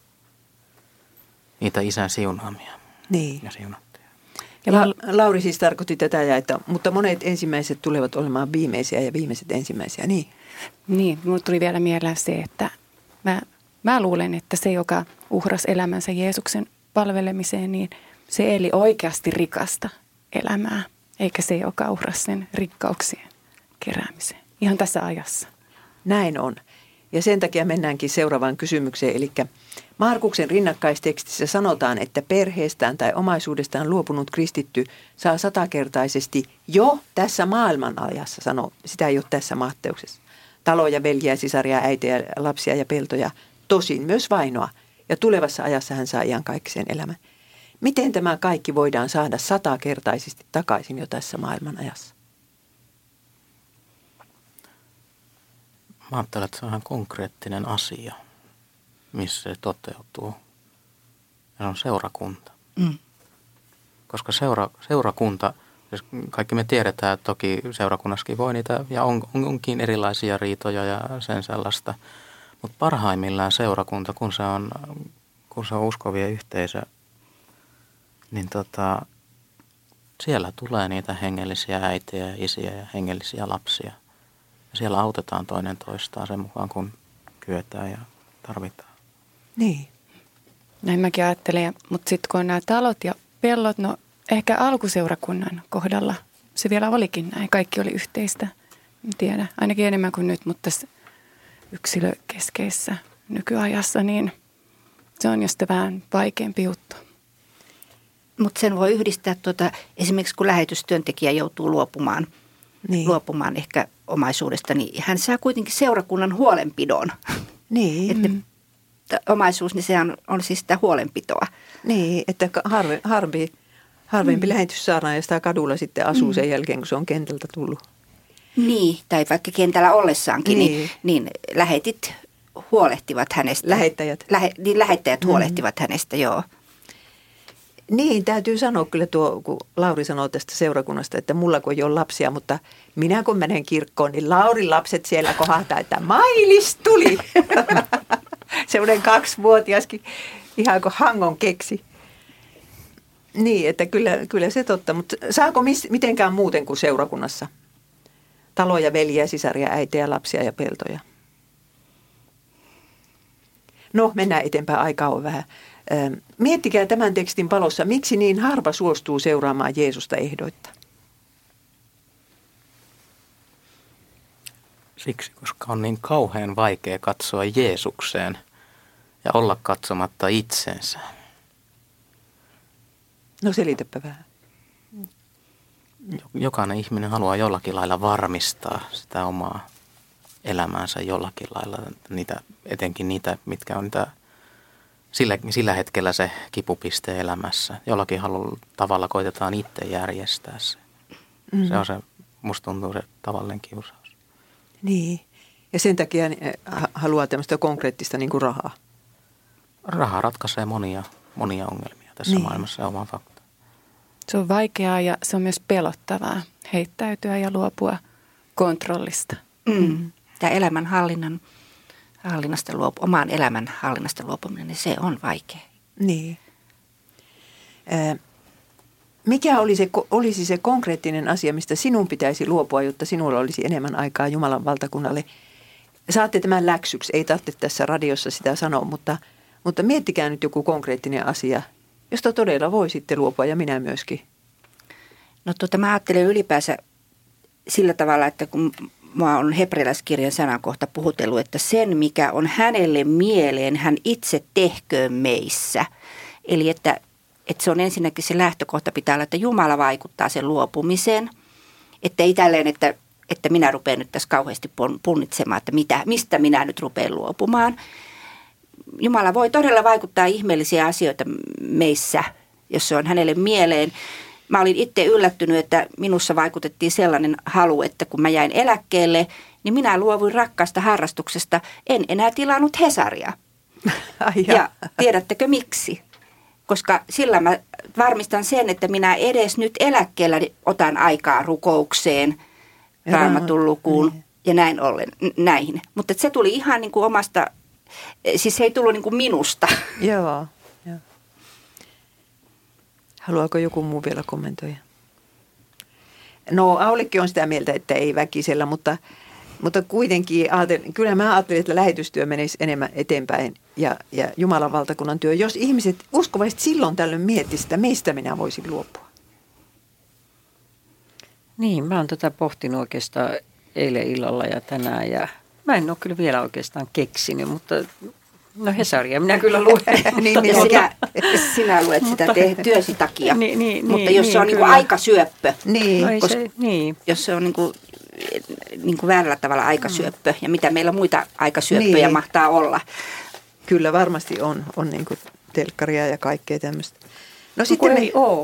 niitä isän siunaamia ja siunattuja. Ja Lauri siis tarkoitti tätä, mutta monet ensimmäiset tulevat olemaan viimeisiä ja viimeiset ensimmäisiä, niin? Niin, minulle tuli vielä mieleen se, että mä luulen, että se, joka uhrasi elämänsä Jeesuksen palvelemiseen, niin se eli oikeasti rikasta elämää, eikä se, joka uhrasi sen rikkauksien keräämiseen. Ihan tässä ajassa. Näin on. Ja sen takia mennäänkin seuraavaan kysymykseen. Eli Markuksen rinnakkaistekstissä sanotaan, että perheestään tai omaisuudestaan luopunut kristitty saa 100-kertaisesti jo tässä maailman ajassa, sitä ei ole tässä Matteuksessa, taloja, veljiä, sisaria, äitejä, lapsia ja peltoja, tosin myös vainoa. Ja tulevassa ajassa hän saa iankaikkisen elämän. Miten tämä kaikki voidaan saada 100-kertaisesti takaisin jo tässä maailman ajassa? Mä ajattelen, että se on ihan konkreettinen asia, missä se toteutuu. Ja se on seurakunta. Koska seurakunta, siis kaikki me tiedetään, että toki seurakunnassakin voi niitä, ja onkin erilaisia riitoja ja sen sellaista. Mutta parhaimmillaan seurakunta, kun se on uskovia yhteisö, niin siellä tulee niitä hengellisiä äitejä ja isiä ja hengellisiä lapsia. Ja siellä autetaan toinen toistaan sen mukaan, kun kyetään ja tarvitaan. Niin. Näin mäkin ajattelen, mutta sitten kun on nämä talot ja pellot, no ehkä alkuseurakunnan kohdalla se vielä olikin näin. Kaikki oli yhteistä, en tiedä, ainakin enemmän kuin nyt, mutta tässä yksilökeskeisessä nykyajassa, niin se on just vähän vaikeampi juttu. Mutta sen voi yhdistää esimerkiksi kun lähetystyöntekijä joutuu luopumaan ehkä omaisuudesta, niin hän saa kuitenkin seurakunnan huolenpidon. Niin. Että omaisuus, niin se on siis sitä huolenpitoa. Niin, että harvempi lähetys saadaan ja sitä kadulla sitten asuu sen jälkeen, kun se on kentältä tullut. Niin, tai vaikka kentällä ollessaankin, niin lähetit huolehtivat hänestä. Lähettäjät huolehtivat hänestä, joo. Niin, täytyy sanoa kyllä kun Lauri sanoo tästä seurakunnasta, että mulla kun ei ole lapsia, mutta minä kun menen kirkkoon, niin Laurin lapset siellä kohahtaa, että Mailis tuli. Sellainen 2-vuotiaskin, ihan kuin Hangon keksi. Niin, että kyllä se totta, mutta saako mitenkään muuten kuin seurakunnassa? Taloja, veljiä, sisaria, äitejä, lapsia ja peltoja. No, mennään eteenpäin, aikaa on vähän. Miettikää tämän tekstin valossa, miksi niin harva suostuu seuraamaan Jeesusta ehdoitta? Siksi, koska on niin kauhean vaikea katsoa Jeesukseen ja olla katsomatta itsensä. No selitäpä vähän. Jokainen ihminen haluaa jollakin lailla varmistaa sitä omaa elämäänsä jollakin lailla, etenkin niitä, mitkä on sillä hetkellä se kipupiste elämässä. Jollakin tavalla koitetaan itse järjestää se. Se on se, musta tuntuu se tavallinen kiusaus. Niin, ja sen takia haluaa tämmöistä konkreettista niin kuin rahaa. Raha ratkaisee monia ongelmia tässä maailmassa, on vaan fakta. Se on vaikeaa ja se on myös pelottavaa heittäytyä ja luopua kontrollista. Tämä oman elämän hallinnasta luopuminen, niin se on vaikea. Niin. Mikä olisi se konkreettinen asia, mistä sinun pitäisi luopua, jotta sinulla olisi enemmän aikaa Jumalan valtakunnalle? Saatte tämän läksyksi, ei tarvitse tässä radiossa sitä sanoa, mutta miettikää nyt joku konkreettinen asia, josta todella voi sitten luopua ja minä myöskin. No mä ajattelen ylipäänsä sillä tavalla, että kun mä on hebrealaiskirjan sanakohta puhutellut, että sen mikä on hänelle mieleen, hän itse tehköön meissä. Eli että se on ensinnäkin se lähtökohta pitää olla, että Jumala vaikuttaa sen luopumiseen. Että ei tälleen, että minä rupean nyt tässä kauheasti punnitsemaan, että mistä minä nyt rupean luopumaan. Jumala voi todella vaikuttaa ihmeellisiä asioita meissä, jos se on hänelle mieleen. Mä olin itse yllättynyt, että minussa vaikutettiin sellainen halu, että kun mä jäin eläkkeelle, niin minä luovuin rakkaasta harrastuksesta. En enää tilannut Hesaria. Ja tiedättekö miksi? Koska sillä mä varmistan sen, että minä edes nyt eläkkeellä otan aikaa rukoukseen, Raamatun lukuun ja näin ollen näihin. Mutta se tuli ihan niin kuin omasta, siis se ei tullut niin kuin minusta. Joo. Haluaako joku muu vielä kommentoida? No Aulikki on sitä mieltä, että ei väkisellä, mutta kuitenkin kyllä mä ajattelin, että lähetystyö menisi enemmän eteenpäin ja Jumalan valtakunnan työ. Jos ihmiset uskovaiset silloin tällöin miettisivät sitä, mistä minä voisin luopua? Niin, mä oon pohtinut oikeastaan eilen illalla ja tänään ja mä en ole kyllä vielä oikeastaan keksinyt, mutta no Hesaria minä kyllä luen. Sinä luet sitä työsi takia, mutta jos niin, se on niin aikasyöppö, jos se on niin kuin väärällä tavalla aikasyöppö ja mitä meillä muita aikasyöppöjä mahtaa olla. Kyllä varmasti on niin kuin telkkaria ja kaikkea tämmöistä. No sitten ei ole.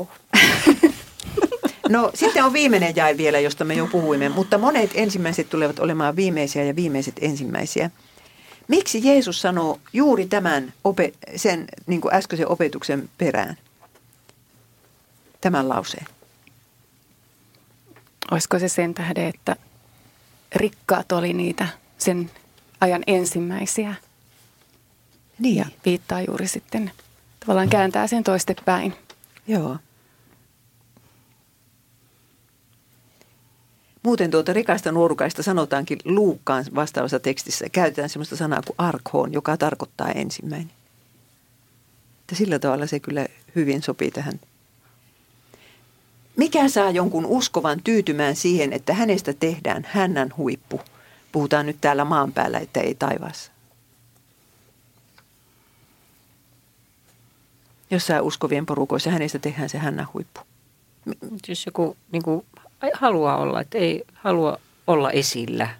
No sitten on viimeinen jae vielä, josta me jo puhuimme, mutta monet ensimmäiset tulevat olemaan viimeisiä ja viimeiset ensimmäisiä. Miksi Jeesus sanoo juuri tämän sen niin kuin äskeisen opetuksen perään? tämän lauseen? Olisiko se sen tähden, että rikkaat oli niitä sen ajan ensimmäisiä? Niin. Ja viittaa juuri sitten, tavallaan kääntää sen toistepäin. Joo. Muuten rikasta nuorukaista sanotaankin Luukkaan vastaavassa tekstissä. Käytetään sellaista sanaa kuin arkhon, joka tarkoittaa ensimmäinen. Että sillä tavalla se kyllä hyvin sopii tähän. Mikä saa jonkun uskovan tyytymään siihen, että hänestä tehdään hännän huippu? Puhutaan nyt täällä maan päällä, että ei taivaassa. Jossain uskovien porukoissa hänestä tehdään se hännän huippu. Jos joku niin kuin, haluaa olla, että ei halua olla esillä.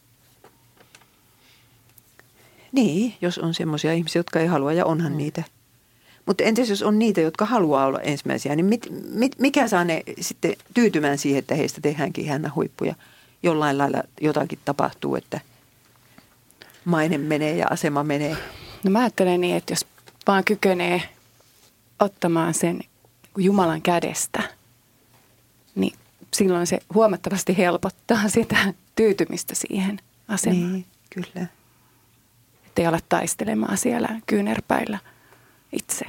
Niin, jos on semmoisia ihmisiä, jotka ei halua, ja onhan niitä. Mutta entäs jos on niitä, jotka haluaa olla ensimmäisiä, niin mikä saa ne sitten tyytymään siihen, että heistä tehdäänkin hännän huippuja? Jollain lailla jotakin tapahtuu, että maine menee ja asema menee. No mä ajattelen niin, että jos vaan kykenee ottamaan sen Jumalan kädestä, niin silloin se huomattavasti helpottaa sitä tyytymistä siihen asemaan. Niin, kyllä. Että ei ala taistelemaan siellä kyynärpäillä itse.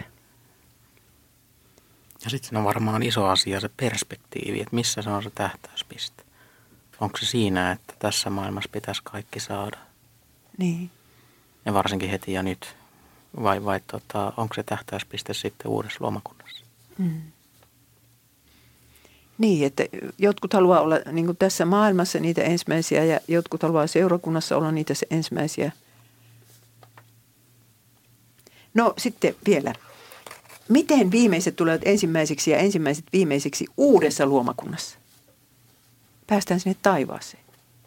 Ja sitten siinä on varmaan iso asia se perspektiivi, että missä se on se tähtäyspiste. Onko se siinä, että tässä maailmassa pitäisi kaikki saada? Niin. Ja varsinkin heti ja nyt. Vai onko se tähtäyspiste sitten uudessa luomakunnassa? Niin, että jotkut haluaa olla niin kuin tässä maailmassa niitä ensimmäisiä ja jotkut haluaa seurakunnassa olla niitä ensimmäisiä. No sitten vielä. Miten viimeiset tulevat ensimmäisiksi ja ensimmäiset viimeisiksi uudessa luomakunnassa? Päästään sinne taivaaseen.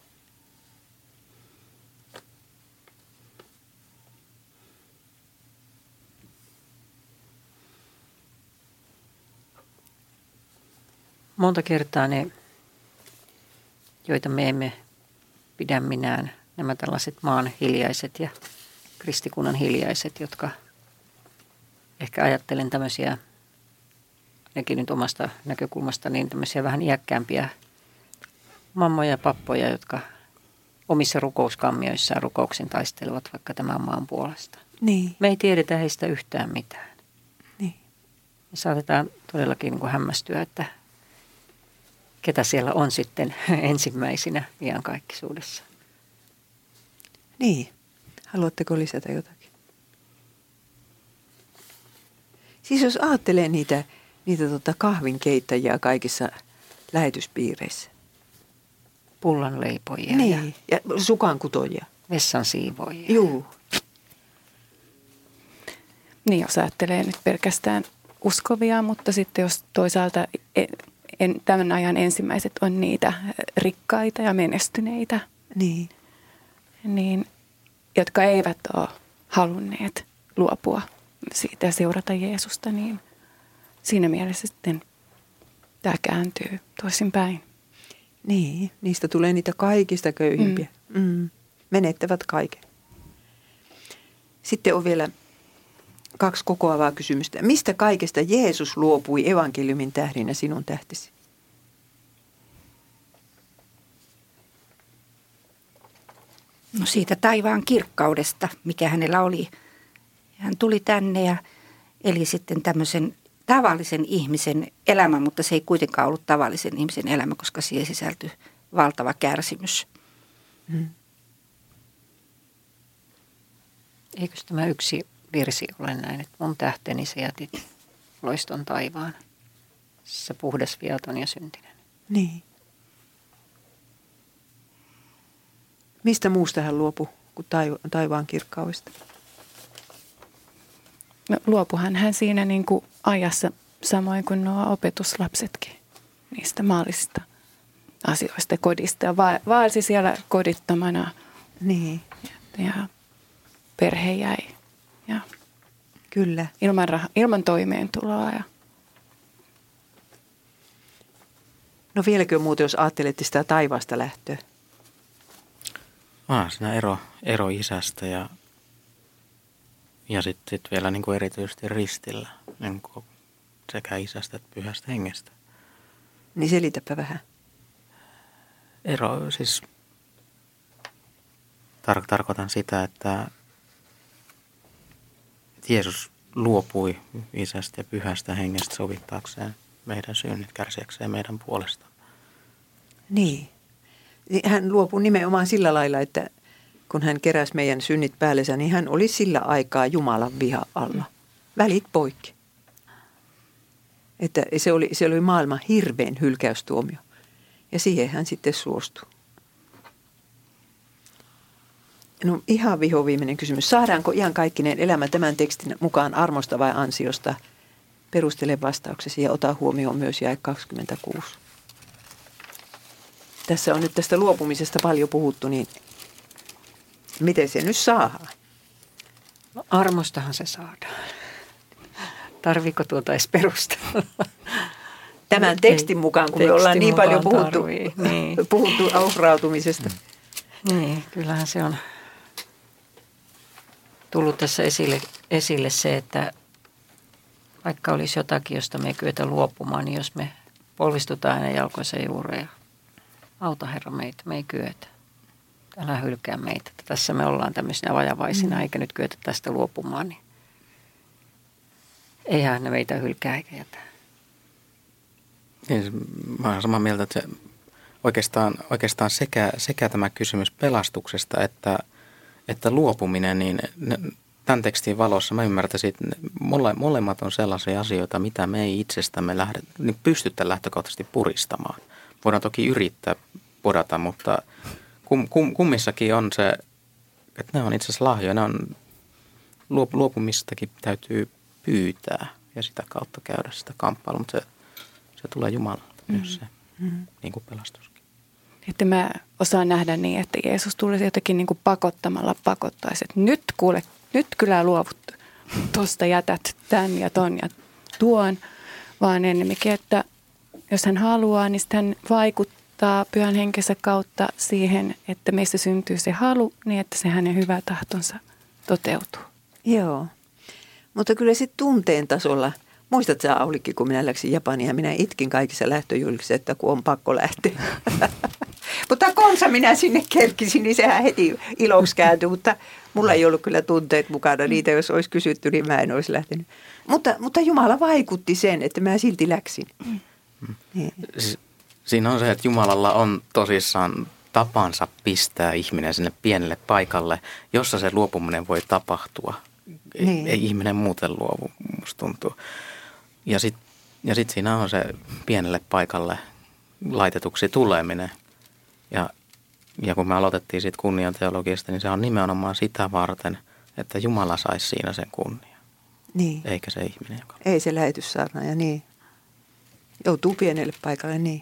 Monta kertaa ne, joita me emme pidä minään, nämä tällaiset maan hiljaiset ja kristikunnan hiljaiset, jotka ehkä ajattelen tämmöisiä, ainakin nyt omasta näkökulmasta, niin tämmöisiä vähän iäkkäämpiä mammoja ja pappoja, jotka omissa rukouskammioissaan rukouksin taistelevat vaikka tämän maan puolesta. Niin. Me ei tiedetä heistä yhtään mitään. Niin. Me saatetaan todellakin niin kuin hämmästyä, että ketä siellä on sitten ensimmäisinä iankaikkisuudessa. Niin. Haluatteko lisätä jotakin? Siis jos ajattelee niitä kahvinkeittäjiä kaikissa lähetyspiireissä. Pullanleipojia Niin. Ja sukankutojia. vessan siivoojia. Juu. Niin, jos ajattelee nyt pelkästään uskovia, mutta sitten jos toisaalta tämän ajan ensimmäiset on niitä rikkaita ja menestyneitä, niin, jotka eivät ole halunneet luopua siitä ja seurata Jeesusta, niin siinä mielessä sitten tämä kääntyy toisinpäin. Niin, niistä tulee niitä kaikista köyhimpiä. Menettävät kaiken. Sitten on vielä 2 kokoavaa kysymystä. Mistä kaikesta Jeesus luopui evankeliumin tähdinä sinun tähtesi? No siitä taivaan kirkkaudesta, mikä hänellä oli. Hän tuli tänne ja eli sitten tämmöisen tavallisen ihmisen elämä, mutta se ei kuitenkaan ollut tavallisen ihmisen elämä, koska siihen sisältyi valtava kärsimys. Eikö tämä yksi virsi ole näin, että mun tähteni sä jätit loiston taivaan, se puhdas, viaton ja syntinen. Niin. Mistä muusta hän luopui kuin taivaan kirkkaudesta? No, luopuhan hän siinä niin kuin ajassa samoin kuin nuo opetuslapsetkin niistä maallisista asioista kodista. Ja vaelsi siellä kodittomana Niin. ja perhe jäi ja Kyllä. ilman toimeentuloa. Ja No vieläkö muuten, jos ajattelette sitä taivaasta lähtöä? Siinä ero isästä ja sitten vielä niin kuin erityisesti ristillä. Niin kuin sekä Isästä että Pyhästä Hengestä. Niin selitäpä vähän. Ero siis tarkoitan sitä, että Jeesus luopui Isästä ja Pyhästä Hengestä sovittaakseen meidän synnit, kärsiäkseen meidän puolesta. Niin. Hän luopui nimenomaan sillä lailla, että kun hän keräsi meidän synnit päällensä, niin hän oli sillä aikaa Jumalan viha alla. Välit poikki. Että se oli maailman hirveän hylkäystuomio. Ja siihen hän sitten suostui. No ihan vihoviimeinen kysymys. Saadaanko iankaikkinen elämä tämän tekstin mukaan armosta vai ansiosta? Perustele vastauksesi ja ota huomioon myös jae 26. Tässä on nyt tästä luopumisesta paljon puhuttu, niin miten se nyt saadaan? No, armostahan se saadaan. Tarviiko tuota edes perustella? Tämän tekstin mukaan, kun me ollaan niin paljon puhuttu auhrautumisesta. Niin, kyllähän se on tullut tässä esille se, että vaikka olisi jotakin, josta me ei kyetä luopumaan, niin jos me polvistutaan hänen jalkoisen juureen, auta Herra meitä, me ei kyetä. Älä hylkää meitä. Tässä me ollaan tämmöisinä vajavaisina, eikä nyt kyetä tästä luopumaan, niin eihän ne meitä hylkää eikä jätä. Niin, mä olen samaa mieltä, että se oikeastaan sekä tämä kysymys pelastuksesta että luopuminen, niin tämän tekstin valossa mä ymmärtäisin, että molemmat on sellaisia asioita, mitä me ei itsestämme niin pystytä lähtökohtaisesti puristamaan. Voidaan toki yrittää podata, mutta kummissakin on se, että ne on itse asiassa lahjoja. Luopumistakin täytyy pyytää ja sitä kautta käydä sitä kamppailua, mutta se tulee Jumalalta myös se, niin kuin pelastuskin. Että mä osaan nähdä niin, että Jeesus tulisi jotenkin niin kuin pakottamalla pakottaisi, että nyt kyllä luovut, tuosta jätät tämän ja ton ja tuon, vaan ennemminkin, että jos hän haluaa, niin hän vaikuttaa Pyhän Henkensä kautta siihen, että meistä syntyy se halu, niin että se hänen hyvä tahtonsa toteutuu. Joo, mutta kyllä sitten tunteen tasolla, muistat sä Aulikki, kun minä läksin Japaniin ja minä itkin kaikissa lähtöjuhlissa, että kun on pakko lähteä. Mutta konsa minä sinne kerkisin, niin sehän heti iloksi kääntyi, mutta mulla ei ollut kyllä tunteet mukana. Niitä jos olisi kysytty, niin mä en olisi lähtenyt. Mutta Jumala vaikutti sen, että mä silti läksin. Niin. Siinä on se, että Jumalalla on tosissaan tapansa pistää ihminen sinne pienelle paikalle, jossa se luopuminen voi tapahtua. Niin. Ei ihminen muuten luovu, musta tuntuu. Ja sit siinä on se pienelle paikalle laitetuksi tuleminen. Ja kun me aloitettiin siitä kunnianteologiasta, niin se on nimenomaan sitä varten, että Jumala saisi siinä sen kunnian. Niin. Eikä se ihminen, joka... Ei se lähetyssaarnaaja, niin. Joutuu pienelle paikalle, niin.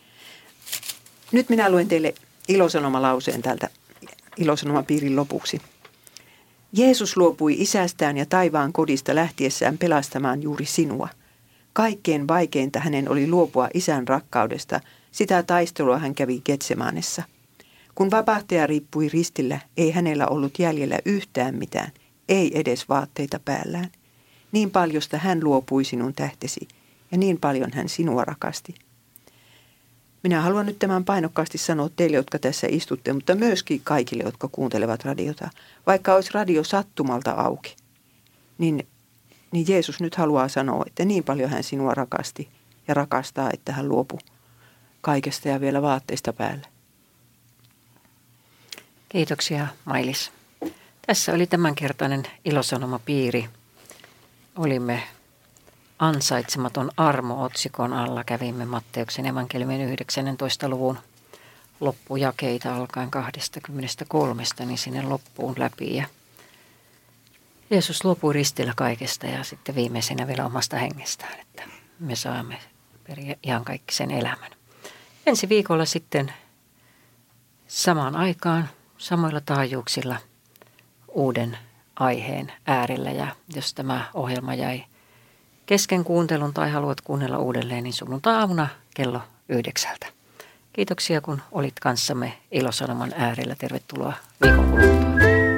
Nyt minä luen teille ilosanomalauseen täältä ilosanomapiirin lopuksi. Jeesus luopui isästään ja taivaan kodista lähtiessään pelastamaan juuri sinua. Kaikkein vaikeinta hänen oli luopua isän rakkaudesta. Sitä taistelua hän kävi Getsemanessa. Kun vapahtaja riippui ristillä, ei hänellä ollut jäljellä yhtään mitään, ei edes vaatteita päällään. Niin paljosta hän luopui sinun tähtesi, ja niin paljon hän sinua rakasti. Minä haluan nyt tämän painokkaasti sanoa teille, jotka tässä istutte, mutta myöskin kaikille, jotka kuuntelevat radiota. Vaikka olisi radio sattumalta auki, niin Jeesus nyt haluaa sanoa, että niin paljon hän sinua rakasti ja rakastaa, että hän luopui kaikesta ja vielä vaatteista päälle. Kiitoksia, Mailis. Tässä oli tämänkertainen ilosanomapiiri. Olimme ansaitsematon armo-otsikon alla. Kävimme Matteuksen evankeliumin 19. luvun loppujakeita alkaen 23, niin sinne loppuun läpi. Ja Jeesus luopui ristillä kaikesta ja sitten viimeisenä vielä omasta hengestään, että me saamme ihan kaikki sen elämän. Ensi viikolla sitten samaan aikaan samoilla taajuuksilla uuden aiheen äärellä. Ja jos tämä ohjelma jäi kesken kuuntelun tai haluat kuunnella uudelleen, niin sunnuntai-aamuna kello 9. Kiitoksia kun olit kanssamme Ilosanoman äärellä. Tervetuloa viikon kuluttua.